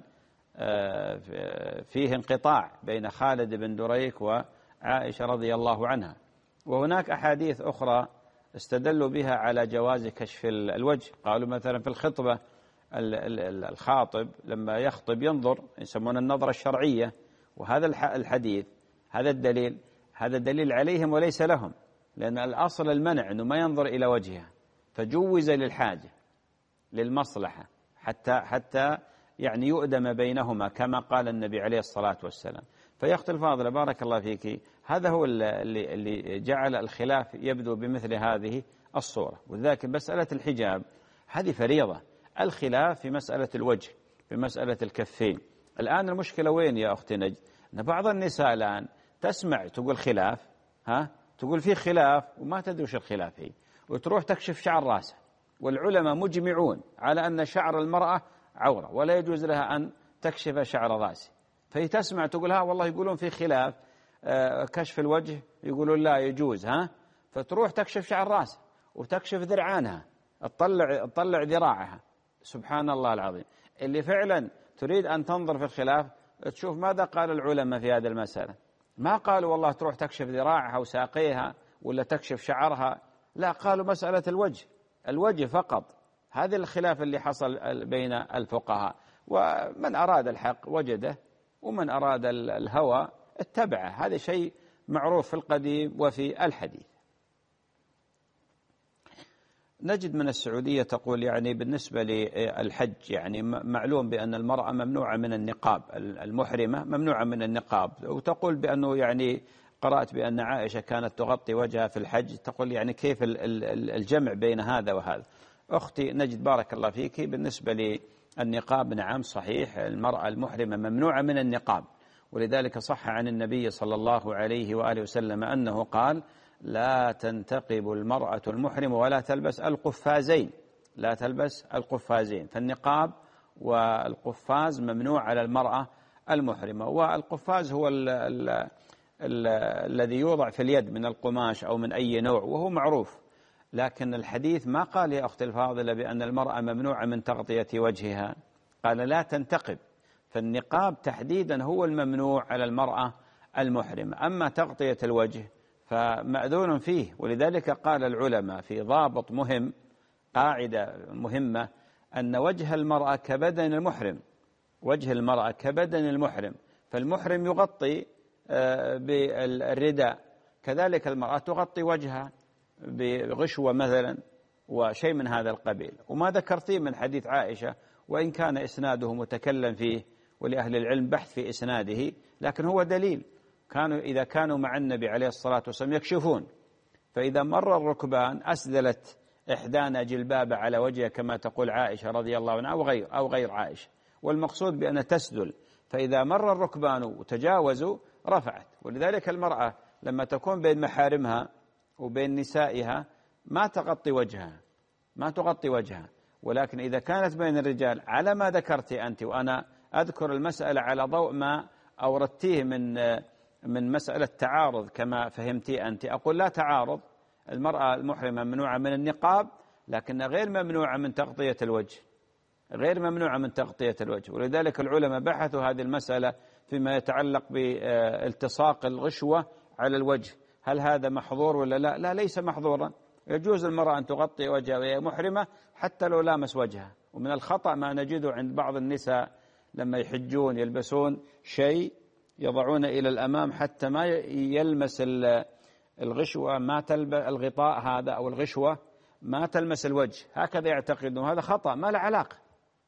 فيه انقطاع بين خالد بن دريك وعائشة رضي الله عنها. وهناك أحاديث أخرى استدلوا بها على جواز كشف الوجه. قالوا مثلا في الخطبة الخاطب لما يخطب ينظر، يسمون النظرة الشرعية، وهذا الحديث هذا الدليل عليهم وليس لهم، لأن الأصل المنع أنه ما ينظر إلى وجهها، فجوز للحاجة للمصلحة حتى يعني يؤدم بينهما كما قال النبي عليه الصلاة والسلام. فيختل الفاضل بارك الله فيك، هذا هو اللي جعل الخلاف يبدو بمثل هذه الصورة. وذلك مسألة الحجاب هذه فريضة، الخلاف في مسألة الوجه، في مسألة الكفين. الآن المشكلة وين يا أختي نجد؟ أن بعض النساء الآن تسمع تقول خلاف، تقول في خلاف وما تدري وش الخلاف هي، وتروح تكشف شعر راسها، والعلماء مجمعون على أن شعر المرأة عورة ولا يجوز لها أن تكشف شعر راسها. فهي تسمع تقول والله يقولون في خلاف كشف الوجه، يقولون لا يجوز، فتروح تكشف شعر راسها وتكشف ذرعانها، تطلع ذراعها. سبحان الله العظيم، اللي فعلا تريد أن تنظر في الخلاف تشوف ماذا قال العلماء في هذه المسألة. ما قالوا والله تروح تكشف ذراعها وساقيها ولا تكشف شعرها، لا، قالوا مسألة الوجه فقط. هذا الخلاف اللي حصل بين الفقهاء، ومن أراد الحق وجده ومن أراد الهوى اتبعه. هذا شيء معروف في القديم وفي الحديث. نجد من السعودية تقول يعني بالنسبة للحج يعني معلوم بأن المرأة ممنوعة من النقاب، المحرمة ممنوعة من النقاب، وتقول بأنه يعني قرأت بأن عائشة كانت تغطي وجهها في الحج. تقول يعني كيف الجمع بين هذا وهذا؟ أختي نجد بارك الله فيك، بالنسبة للنقاب نعم صحيح، المرأة المحرمة ممنوعة من النقاب، ولذلك صح عن النبي صلى الله عليه وآله وسلم أنه قال لا تنتقب المرأة المحرمة ولا تلبس القفازين. فالنقاب والقفاز ممنوع على المرأة المحرمة. والقفاز هو الذي يوضع في اليد من القماش أو من أي نوع وهو معروف. لكن الحديث ما قال يا أختي الفاضلة بأن المرأة ممنوعة من تغطية وجهها، قال لا تنتقب، فالنقاب تحديدا هو الممنوع على المرأة المحرمة. أما تغطية الوجه فمأذون فيه، ولذلك قال العلماء في ضابط مهم، قاعدة مهمة، أن وجه المرأة كبدن المحرم، وجه المرأة كبدن المحرم، فالمحرم يغطي بالرداء، كذلك المرأة تغطي وجهها بغشوة مثلا وشيء من هذا القبيل. وما ذكرتيه من حديث عائشة وإن كان إسناده متكلم فيه ولأهل العلم بحث في إسناده، لكن هو دليل. إذا كانوا مع النبي عليه الصلاة والسلام يكشفون، فإذا مر الركبان أسدلت إحدانا جلباب على وجهها كما تقول عائشة رضي الله عنها أو غير عائشة، والمقصود بأن تسدل، فإذا مر الركبان وتجاوزوا رفعت. ولذلك المرأة لما تكون بين محارمها وبين نسائها ما تغطي وجهها، ولكن إذا كانت بين الرجال على ما ذكرت أنت، وأنا أذكر المسألة على ضوء ما أوردتيه من مسألة تعارض كما فهمتي أنت، أقول لا تعارض، المرأة المحرمة ممنوعة من النقاب لكن غير ممنوعة من تغطية الوجه، ولذلك العلماء بحثوا هذه المسألة فيما يتعلق بالتصاق الغشوة على الوجه، هل هذا محظور ولا لا؟ لا، ليس محظورا، يجوز المرأة أن تغطي وجهها وهي محرمة حتى لو لامس وجهها. ومن الخطأ ما نجده عند بعض النساء لما يحجون يلبسون شيء يضعون إلى الأمام حتى ما يلمس الغشوة، ما تلبس الغطاء هذا أو الغشوة ما تلمس الوجه، هكذا يعتقدون، هذا خطأ ما له علاقة.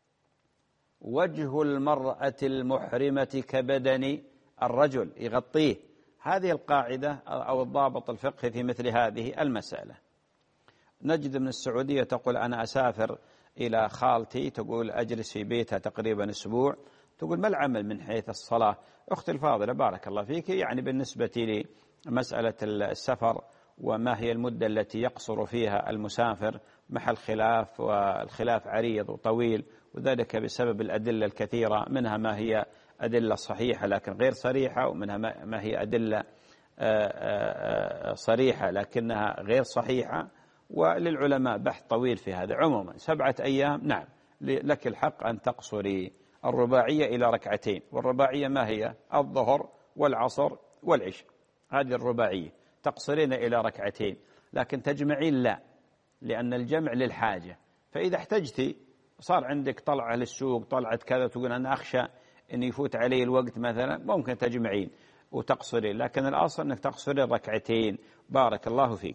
وجه المرأة المحرمة كبدن الرجل، يغطيه. هذه القاعدة أو الضابط الفقهي في مثل هذه المسألة. نجد من السعودية تقول أنا أسافر إلى خالتي، تقول أجلس في بيتها تقريبا أسبوع، تقول ما العمل من حيث الصلاة؟ أختي الفاضلة بارك الله فيك، يعني بالنسبة لي مسألة السفر وما هي المدة التي يقصر فيها المسافر محل خلاف، والخلاف عريض وطويل، وذلك بسبب الأدلة الكثيرة، منها ما هي أدلة صحيحة لكن غير صريحة، ومنها ما هي أدلة صريحة لكنها غير صحيحة، وللعلماء بحث طويل في هذا. عموما 7 أيام نعم لك الحق أن تقصري الرباعية إلى ركعتين، والرباعية ما هي؟ الظهر والعصر والعشاء، هذه الرباعية تقصرين إلى ركعتين، لكن تجمعين لا، لأن الجمع للحاجة، فإذا احتجتي صار عندك طلعة للسوق طلعة كذا تقول أنا أخشى أن يفوت علي الوقت مثلا، ممكن تجمعين وتقصرين، لكن الأصل أنك تقصرين ركعتين. بارك الله فيك.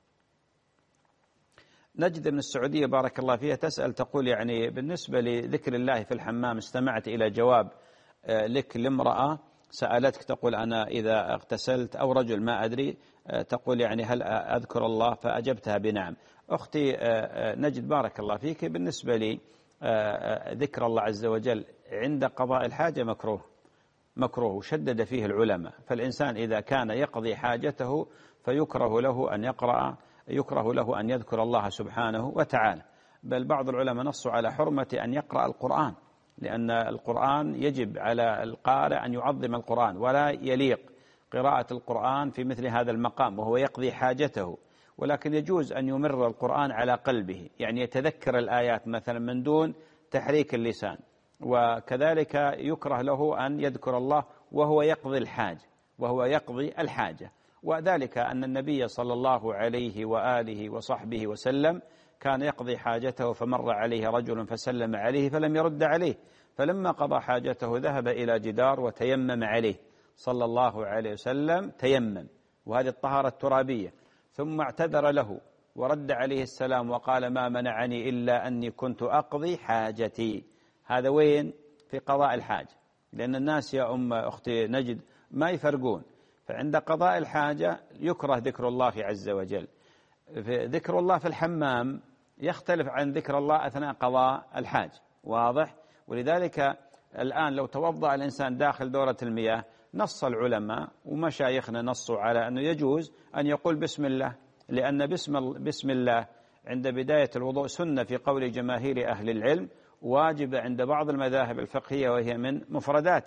نجد من السعودية بارك الله فيها تسأل تقول يعني بالنسبة لذكر الله في الحمام، استمعت إلى جواب لك لامرأة سألتك تقول أنا إذا اغتسلت، أو رجل ما أدري، تقول يعني هل أذكر الله؟ فأجبتها بنعم. أختي نجد بارك الله فيك، بالنسبة لي ذكر الله عز وجل عند قضاء الحاجة مكروه شدد فيه العلماء، فالإنسان إذا كان يقضي حاجته فيكره له أن يقرأ، يكره له أن يذكر الله سبحانه وتعالى، بل بعض العلماء نصوا على حرمة أن يقرأ القرآن، لأن القرآن يجب على القارئ أن يعظم القرآن، ولا يليق قراءة القرآن في مثل هذا المقام وهو يقضي حاجته، ولكن يجوز أن يمر القرآن على قلبه، يعني يتذكر الآيات مثلا من دون تحريك اللسان، وكذلك يكره له أن يذكر الله وهو يقضي الحاجة، وذلك أن النبي صلى الله عليه وآله وصحبه وسلم كان يقضي حاجته فمر عليه رجل فسلم عليه فلم يرد عليه، فلما قضى حاجته ذهب إلى جدار وتيمم عليه صلى الله عليه وسلم، تيمم، وهذه الطهارة الترابية، ثم اعتذر له ورد عليه السلام وقال ما منعني إلا أني كنت أقضي حاجتي. هذا وين؟ في قضاء الحاجة، لأن الناس يا أختي نجد ما يفرقون، فعند قضاء الحاجة يكره ذكر الله عز وجل. ذكر الله في الحمام يختلف عن ذكر الله أثناء قضاء الحاجة، واضح؟ ولذلك الآن لو توضأ الإنسان داخل دورة المياه، نص العلماء ومشايخنا نصوا على أنه يجوز أن يقول بسم الله، لأن بسم الله عند بداية الوضوء سنة في قول جماهير أهل العلم، واجب عند بعض المذاهب الفقهية وهي من مفرداتهم،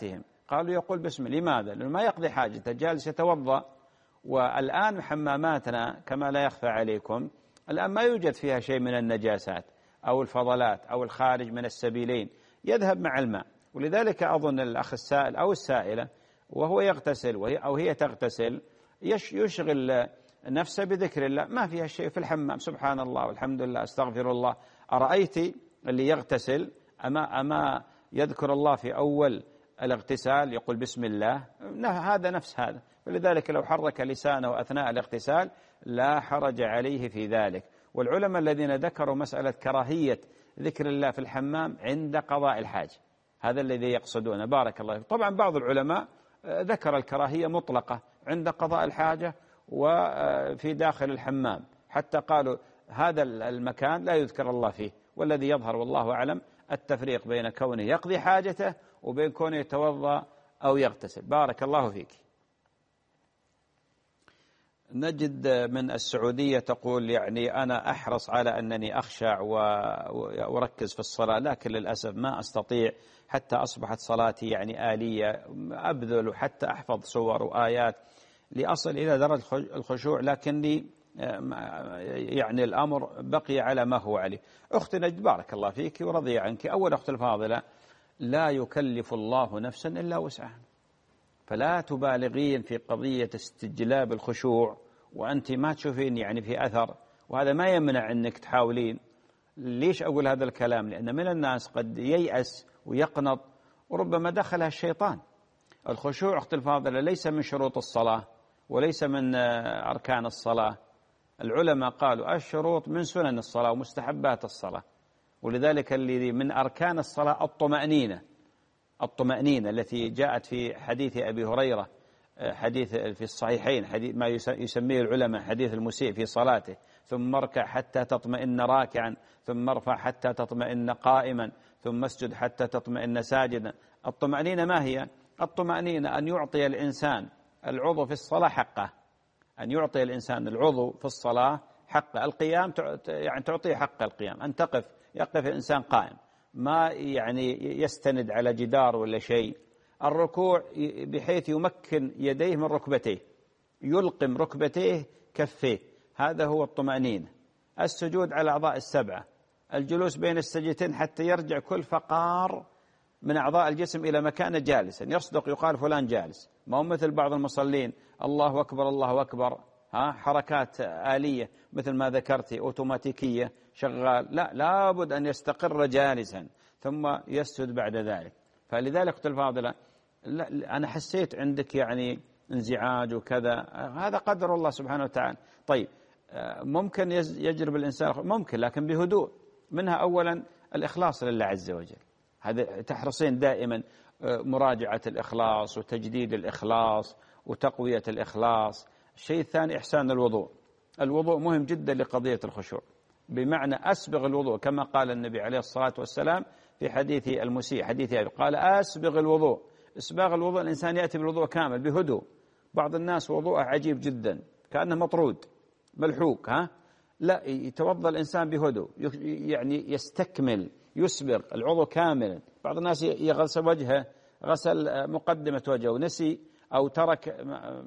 قالوا يقول بسم الله. لماذا؟ لأنه ما يقضي حاجته، جالس يتوضأ. والآن حماماتنا كما لا يخفى عليكم الآن ما يوجد فيها شيء من النجاسات أو الفضلات أو الخارج من السبيلين، يذهب مع الماء. ولذلك أظن الأخ السائل أو السائلة وهو يغتسل أو هي تغتسل يشغل نفسه بذكر الله، ما فيها شيء في الحمام، سبحان الله والحمد لله استغفر الله. أرأيت اللي يغتسل أما يذكر الله في أول الاغتسال يقول بسم الله؟ هذا نفس هذا. فلذلك لو حرك لسانه أثناء الاغتسال لا حرج عليه في ذلك. والعلماء الذين ذكروا مسألة كراهية ذكر الله في الحمام عند قضاء الحاجة، هذا الذي يقصدونه. بارك الله. طبعا بعض العلماء ذكر الكراهية مطلقة عند قضاء الحاجة وفي داخل الحمام، حتى قالوا هذا المكان لا يذكر الله فيه. والذي يظهر والله أعلم التفريق بين كونه يقضي حاجته وبين كونه يتوضأ أو يغتسل. بارك الله فيك. نجد من السعودية تقول يعني أنا أحرص على أنني أخشع وأركز في الصلاة، لكن للأسف ما أستطيع، حتى أصبحت صلاتي يعني آلية، أبذل حتى أحفظ صور وآيات لأصل إلى درجة الخشوع، لكني يعني الأمر بقي على ما هو عليه. أختي نجد بارك الله فيك ورضي عنك، أول أخت الفاضلة، لا يكلف الله نفسا إلا وسعها، فلا تبالغين في قضية استجلاب الخشوع وأنت ما تشوفين يعني في أثر، وهذا ما يمنع أنك تحاولين. ليش أقول هذا الكلام؟ لأن من الناس قد ييأس ويقنط وربما دخلها الشيطان. الخشوع أخت الفاضلة ليس من شروط الصلاة وليس من أركان الصلاة. العلماء قالوا الشروط من سنن الصلاة ومستحبات الصلاة، ولذلك الذي من أركان الصلاة الطمأنينة التي جاءت في حديث أبي هريرة، حديث في الصحيحين، حديث ما يسميه العلماء حديث المسيء في صلاته، ثم اركع حتى تطمئن راكعا، ثم ارفع حتى تطمئن قائما، ثم اسجد حتى تطمئن ساجدا. الطمأنينة ما هي؟ الطمأنينة أن يعطي الإنسان العضو في الصلاة حقه، أن يعطي الإنسان العضو في الصلاة حقه. القيام يعني تعطيه حق القيام، أن يقف الإنسان قائم، ما يعني يستند على جدار ولا شيء. الركوع بحيث يمكن يديه من ركبتيه، يلقم ركبتيه كفيه، هذا هو الطمأنينة. السجود على الأعضاء السبعة، الجلوس بين السجدتين حتى يرجع كل فقار من أعضاء الجسم إلى مكانه جالسا، يصدق يقال فلان جالس، ما هو مثل بعض المصلين الله أكبر الله أكبر، حركات آلية مثل ما ذكرتي أوتوماتيكية شغال، لا، لابد أن يستقر جالسا ثم يسجد بعد ذلك. فلذلك أختي الفاضلة أنا حسيت عندك يعني انزعاج وكذا، هذا قدر الله سبحانه وتعالى. طيب ممكن يجرب الإنسان، ممكن، لكن بهدوء. منها أولا الإخلاص لله عز وجل، هذا تحرصين دائما مراجعة الإخلاص وتجديد الإخلاص وتقوية الإخلاص. الشيء الثاني إحسان الوضوء. الوضوء مهم جدا لقضية الخشوع، بمعنى أسبغ الوضوء كما قال النبي عليه الصلاة والسلام في حديث المسيء، حديث أبي، قال أسبغ الوضوء. إسباغ الوضوء الإنسان يأتي بالوضوء كامل بهدوء. بعض الناس وضوءه عجيب جدا كأنه مطرود ملحوق، لا، يتوضأ الإنسان بهدوء، يعني يستكمل يسبغ العضو كاملا. بعض الناس يغسل وجهه، غسل مقدمة وجهه ونسي أو ترك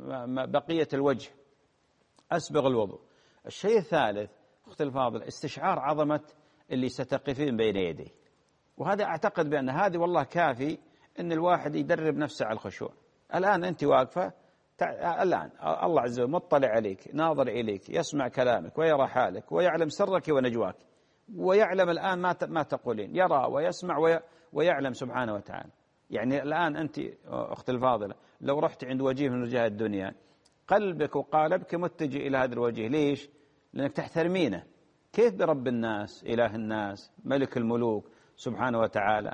بقية الوجه. أسبغ الوضوء. الشيء الثالث أختي الفاضل استشعار عظمة اللي ستقفين بين يديه، وهذا أعتقد بأن هذه والله كافي أن الواحد يدرب نفسه على الخشوع. الآن أنت واقفة، الآن الله عز وجل مطلع عليك، ناظر إليك، يسمع كلامك ويرى حالك ويعلم سرك ونجواك، ويعلم الآن ما تقولين، يرى ويسمع ويعلم سبحانه وتعالى. يعني الآن أنت أختي الفاضلة لو رحت عند وجيه من وجهات الدنيا، قلبك وقالبك متجه إلى هذا الوجه. ليش؟ لأنك تحترمينه. كيف برب الناس، إله الناس، ملك الملوك سبحانه وتعالى؟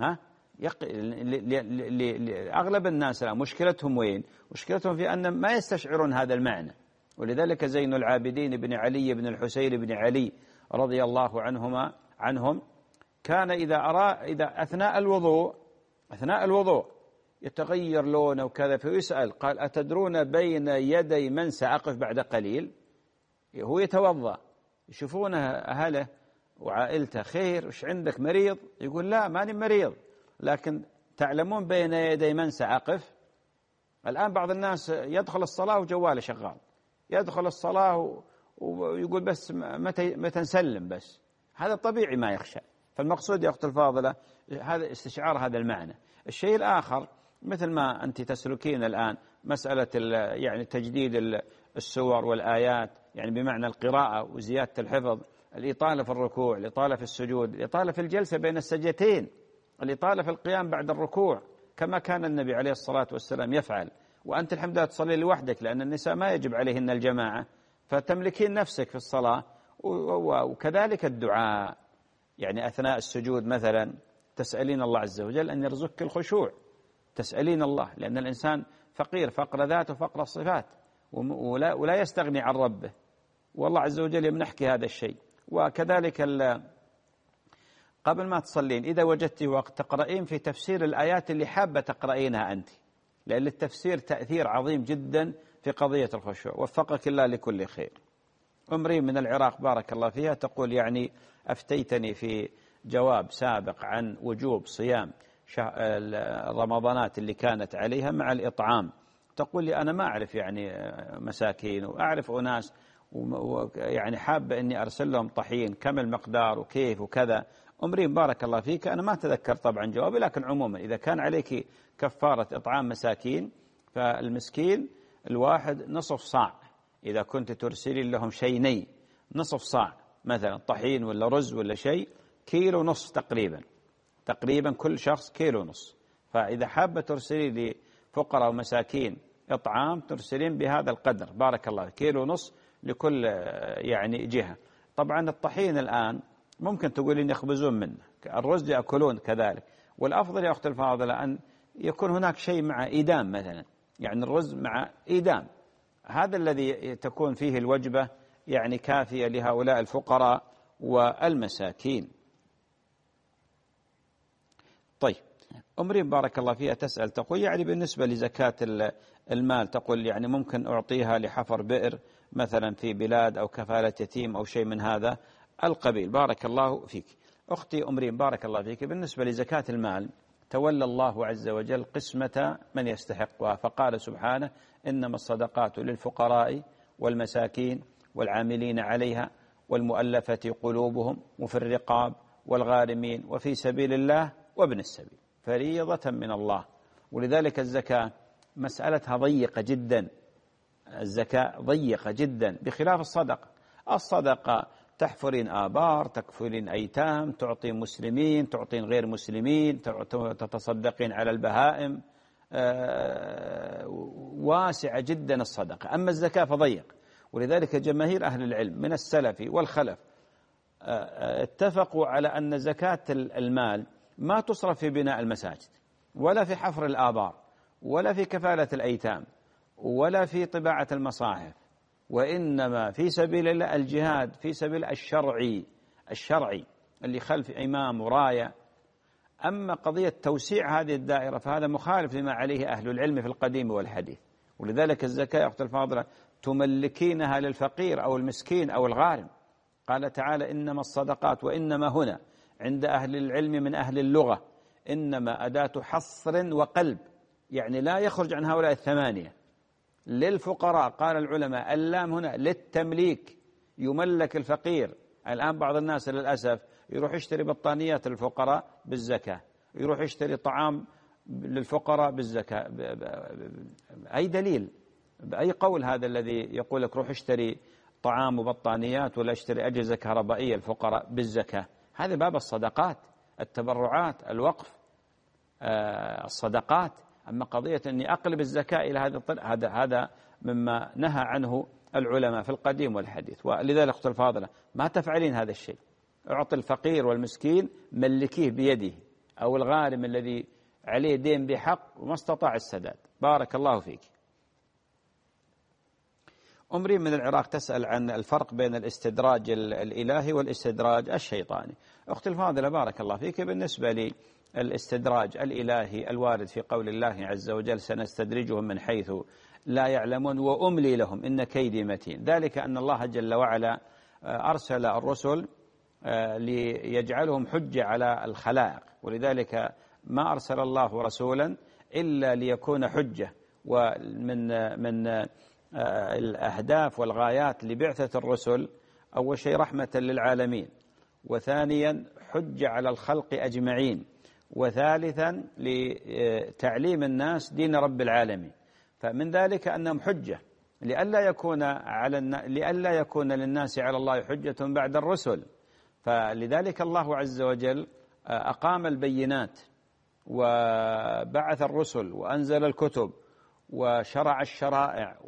أغلب الناس مشكلتهم وين؟ مشكلتهم في أن ما يستشعرون هذا المعنى. ولذلك زين العابدين بن علي بن الحسين بن علي رضي الله عنهم كان إذا أثناء الوضوء يتغير لونه وكذا، فيسأل قال أتدرون بين يدي من سأقف بعد قليل؟ هو يتوضأ، يشوفونه أهله وعائلته، خير وش عندك، مريض؟ يقول لا ماني مريض، لكن تعلمون بين يدي من سأقف؟ الآن بعض الناس يدخل الصلاة وجواله شغال، يدخل الصلاة ويقول بس متى نسلم بس. هذا طبيعي ما يخشى. فالمقصود يا أخت الفاضلة هذا استشعار هذا المعنى. الشيء الآخر مثل ما أنت تسلكين الآن مسألة يعني تجديد السور والآيات، يعني بمعنى القراءة وزيادة الحفظ، الإطالة في الركوع، الإطالة في السجود، الإطالة في الجلسة بين السجدتين، الإطالة في القيام بعد الركوع كما كان النبي عليه الصلاة والسلام يفعل. وأنت الحمد لله تصلي لوحدك لأن النساء ما يجب عليهن الجماعة، فتملكين نفسك في الصلاة. وكذلك الدعاء، يعني أثناء السجود مثلا تسألين الله عز وجل أن يرزقك الخشوع، تسألين الله، لأن الإنسان فقير فقر ذات وفقر الصفات، ولا يستغني عن ربه، والله عز وجل يمنحك هذا الشيء. وكذلك قبل ما تصلين إذا وجدت وقت تقرأين في تفسير الآيات اللي حابة تقرأينها أنت، لأن التفسير تأثير عظيم جدا في قضية الخشوع. وفقك الله لكل خير. أمري من العراق بارك الله فيها تقول يعني أفتيتني في جواب سابق عن وجوب صيام رمضانات اللي كانت عليها مع الإطعام. تقول لي أنا ما أعرف يعني مساكين، وأعرف أناس يعني حابة أني أرسل لهم طحين كم المقدار وكيف وكذا. أمرين بارك الله فيك أنا ما أتذكر طبعا جوابي، لكن عموما إذا كان عليك كفارة إطعام مساكين فالمسكين الواحد نصف صاع، إذا كنت ترسلين لهم شيئين نصف صاع مثلا طحين ولا رز ولا شيء، كيلو ونصف تقريبا كل شخص كيلو ونصف. فإذا حابة ترسلين لفقراء ومساكين إطعام ترسلين بهذا القدر بارك الله، كيلو ونصف لكل يعني جهة. طبعا الطحين الآن ممكن تقولين يخبزون منه، الرز يأكلون كذلك، والأفضل يا أخت الفاضلة أن يكون هناك شيء مع إيدام مثلا، يعني الرز مع إيدام، هذا الذي تكون فيه الوجبة يعني كافية لهؤلاء الفقراء والمساكين. طيب أمرين بارك الله فيها تسأل تقول يعني بالنسبة لزكاة المال تقول يعني ممكن أعطيها لحفر بئر مثلا في بلاد أو كفالة يتيم أو شيء من هذا القبيل. بارك الله فيك. أختي أمرين بارك الله فيك، بالنسبة لزكاة المال تولى الله عز وجل قسمة من يستحقها، فقال سبحانه إنما الصدقات للفقراء والمساكين والعاملين عليها والمؤلفة قلوبهم وفي الرقاب والغارمين وفي سبيل الله وابن السبيل فريضة من الله. ولذلك الزكاة مسألتها ضيقة جدا، الزكاة ضيقة جدا بخلاف الصدقة تحفرين آبار، تكفلين أيتام، تعطين مسلمين، تعطين غير مسلمين، تتصدقين على البهائم، واسعة جدا الصدقة. أما الزكاة فضيق. ولذلك جماهير أهل العلم من السلف والخلف اتفقوا على أن زكاة المال ما تصرف في بناء المساجد ولا في حفر الآبار ولا في كفالة الأيتام ولا في طباعة المصاحف، وإنما في سبيل الله الجهاد في سبيل الشرعي اللي خلف إمام وراية. أما قضية توسيع هذه الدائرة فهذا مخالف لما عليه أهل العلم في القديم والحديث. ولذلك الزكاة يا أخت الفاضلة تملكينها للفقير أو المسكين أو الغارم. قال تعالى إنما الصدقات، وإنما هنا عند أهل العلم من أهل اللغة إنما أداة حصر وقلب، يعني لا يخرج عن هؤلاء الثمانية. للفقراء قال العلماء اللام هنا للتمليك، يملك الفقير. الآن بعض الناس للأسف يروح يشتري بطانيات للفقراء بالزكاة، يروح يشتري طعام للفقراء بالزكاة. أي دليل بأي قول هذا الذي يقول لك روح اشتري طعام وبطانيات ولا اشتري أجهزة كهربائية الفقراء بالزكاة؟ هذا باب الصدقات، التبرعات، الوقف، الصدقات. أما قضية أني أقلب الزكاة إلى هذا الطريق هذا مما نهى عنه العلماء في القديم والحديث. ولذلك أخت الفاضلة ما تفعلين هذا الشيء، أعطي الفقير والمسكين ملكيه بيده، أو الغارم الذي عليه دين بحق وما استطاع السداد. بارك الله فيك. أمري من العراق تسأل عن الفرق بين الاستدراج الإلهي والاستدراج الشيطاني. أختي الفاضلة بارك الله فيك، بالنسبة للاستدراج الإلهي الوارد في قول الله عز وجل سنستدرجهم من حيث لا يعلمون وأملي لهم إن كيدي متين، ذلك أن الله جل وعلا أرسل الرسل ليجعلهم حجة على الخلائق، ولذلك ما أرسل الله رسولا إلا ليكون حجة. ومن الأهداف والغايات لبعثة الرسل أول شيء رحمة للعالمين، وثانيا حجة على الخلق أجمعين، وثالثا لتعليم الناس دين رب العالمين. فمن ذلك أنهم حجة لئلا يكون للناس على الله حجة بعد الرسل. فلذلك الله عز وجل أقام البينات وبعث الرسل وأنزل الكتب وشرع الشرائع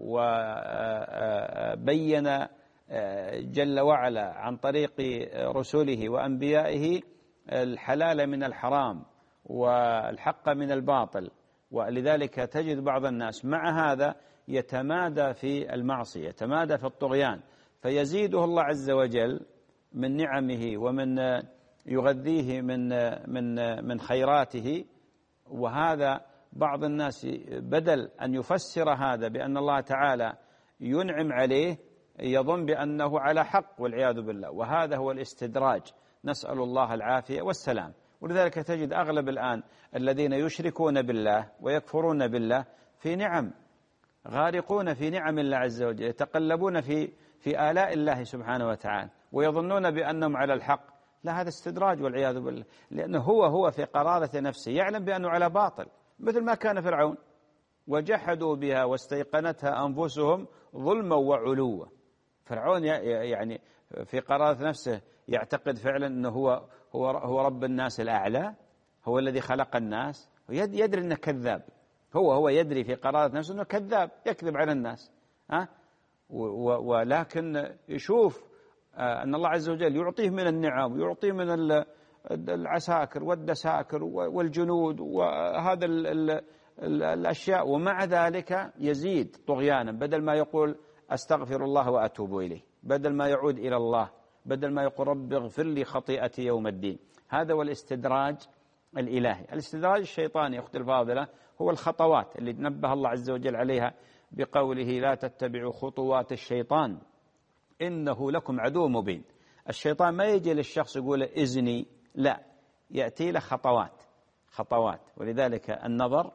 وبين جل وعلا عن طريق رسله وأنبيائه الحلال من الحرام والحق من الباطل. ولذلك تجد بعض الناس مع هذا يتمادى في المعصية، يتمادى في الطغيان، فيزيده الله عز وجل من نعمه ومن يغذيه من خيراته. وهذا بعض الناس بدل أن يفسر هذا بأن الله تعالى ينعم عليه يظن بأنه على حق والعياذ بالله، وهذا هو الاستدراج، نسأل الله العافية والسلام. ولذلك تجد أغلب الآن الذين يشركون بالله ويكفرون بالله في نعم، غارقون في نعم الله عز وجل، يتقلبون في آلاء الله سبحانه وتعالى ويظنون بأنهم على الحق. لا، هذا استدراج والعياذ بالله، لأنه هو في قرارة نفسه يعلم بأنه على باطل، مثل ما كان فرعون وجحدوا بها واستيقنتها أنفسهم ظلما وعلوا. فرعون يعني في قرارة نفسه يعتقد فعلا أنه هو رب الناس الأعلى، هو الذي خلق الناس، يدري أنه كذاب، هو يدري في قرارة نفسه أنه كذاب يكذب على الناس، ولكن يشوف أن الله عز وجل يعطيه من النعم ويعطيه من العساكر والدساكر والجنود وهذا الأشياء، ومع ذلك يزيد طغيانا. بدل ما يقول أستغفر الله وأتوب إليه، بدل ما يعود إلى الله، بدل ما يقول رب اغفر لي خطيئتي يوم الدين. هذا هو الاستدراج الإلهي. الاستدراج الشيطاني أختي الفاضلة هو الخطوات اللي نبه الله عز وجل عليها بقوله لا تتبعوا خطوات الشيطان إنه لكم عدو مبين. الشيطان ما يجي للشخص يقول إذني، لا، يأتي له خطوات. ولذلك النظر،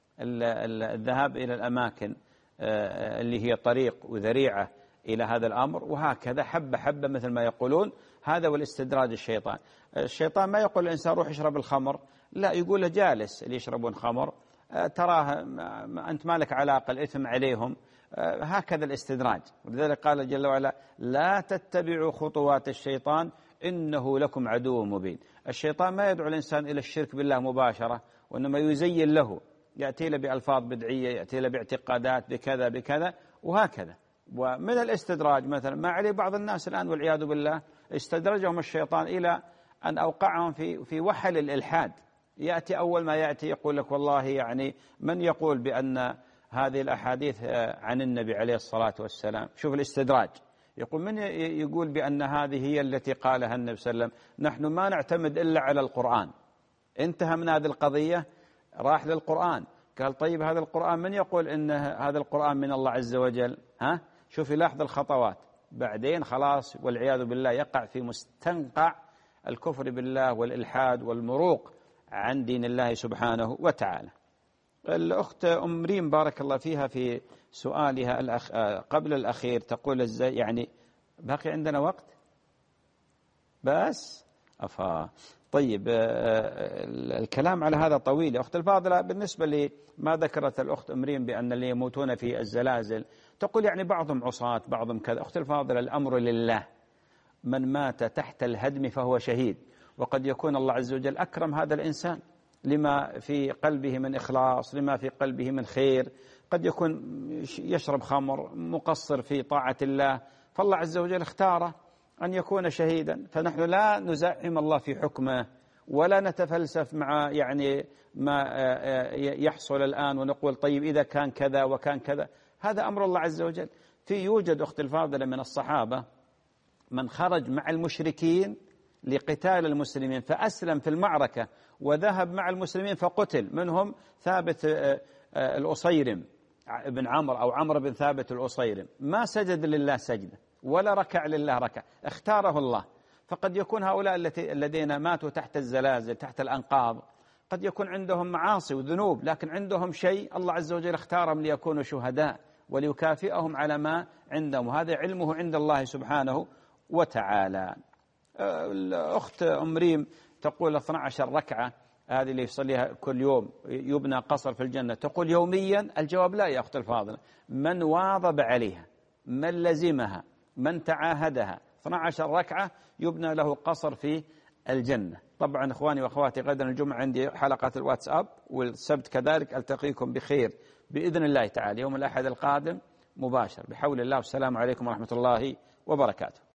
الذهاب إلى الأماكن اللي هي طريق وذريعة إلى هذا الأمر، وهكذا حبة حبة مثل ما يقولون. هذا هو الاستدراج الشيطان. الشيطان ما يقول الإنسان روح اشرب الخمر، لا، يقول له جالس اللي يشربون خمر تراه أنت مالك علاقة، الإثم عليهم. هكذا الاستدراج. ولذلك قال جل وعلا لا تتبعوا خطوات الشيطان إنه لكم عدو مبين. الشيطان ما يدعو الإنسان إلى الشرك بالله مباشرة، وإنما يزين له، يأتي له بألفاظ بدعية، يأتي له باعتقادات بكذا بكذا وهكذا. ومن الاستدراج مثلا ما عليه بعض الناس الآن والعياذ بالله، استدرجهم الشيطان إلى أن أوقعهم في وحل الإلحاد. يأتي أول ما يأتي يقول لك والله يعني من يقول بأن هذه الأحاديث عن النبي عليه الصلاة والسلام. شوف الاستدراج، يقول من يقول بأن هذه هي التي قالها النبي صلى الله عليه وسلم، نحن ما نعتمد إلا على القرآن. انتهى من هذه القضية، راح للقرآن، قال طيب هذا القرآن من يقول إن هذا القرآن من الله عز وجل؟ شوف يلاحظ الخطوات، بعدين خلاص والعياذ بالله يقع في مستنقع الكفر بالله والإلحاد والمروق عن دين الله سبحانه وتعالى. الأخت أم ريم بارك الله فيها في سؤالها قبل الأخير تقول ازاي يعني باقي عندنا وقت بس طيب الكلام على هذا طويل. أخت الفاضلة بالنسبة لما ذكرت الأخت أم ريم بأن اللي يموتون في الزلازل تقول يعني بعضهم عصاة بعضهم كذا. أخت الفاضلة الأمر لله، من مات تحت الهدم فهو شهيد، وقد يكون الله عز وجل أكرم هذا الإنسان لما في قلبه من إخلاص، لما في قلبه من خير. قد يكون يشرب خمر، مقصر في طاعة الله، فالله عز وجل اختاره أن يكون شهيدا. فنحن لا نزعم الله في حكمه ولا نتفلسف مع يعني ما يحصل الآن ونقول طيب إذا كان كذا وكان كذا، هذا أمر الله عز وجل. يوجد أخت الفاضلة من الصحابة من خرج مع المشركين لقتال المسلمين فأسلم في المعركة وذهب مع المسلمين فقتل، منهم ثابت الأصيرم بن عمرو أو عمرو بن ثابت الأصيرم، ما سجد لله سجدة ولا ركع لله ركع، اختاره الله. فقد يكون هؤلاء الذين ماتوا تحت الزلازل تحت الأنقاض قد يكون عندهم معاصي وذنوب، لكن عندهم شيء الله عز وجل اختارهم ليكونوا شهداء وليكافئهم على ما عندهم، وهذا علمه عند الله سبحانه وتعالى. الأخت أم ريم تقول 12 ركعة هذه اللي يصليها كل يوم يبنى قصر في الجنة، تقول يوميا. الجواب لا يا أخت الفاضلة، من واظب عليها، من لزمها، من تعاهدها 12 ركعة يبنى له قصر في الجنة. طبعا إخواني وأخواتي، غدا الجمعة عندي حلقة الواتساب، والسبت كذلك. ألتقيكم بخير بإذن الله تعالى يوم الأحد القادم مباشر بحول الله، والسلام عليكم ورحمة الله وبركاته.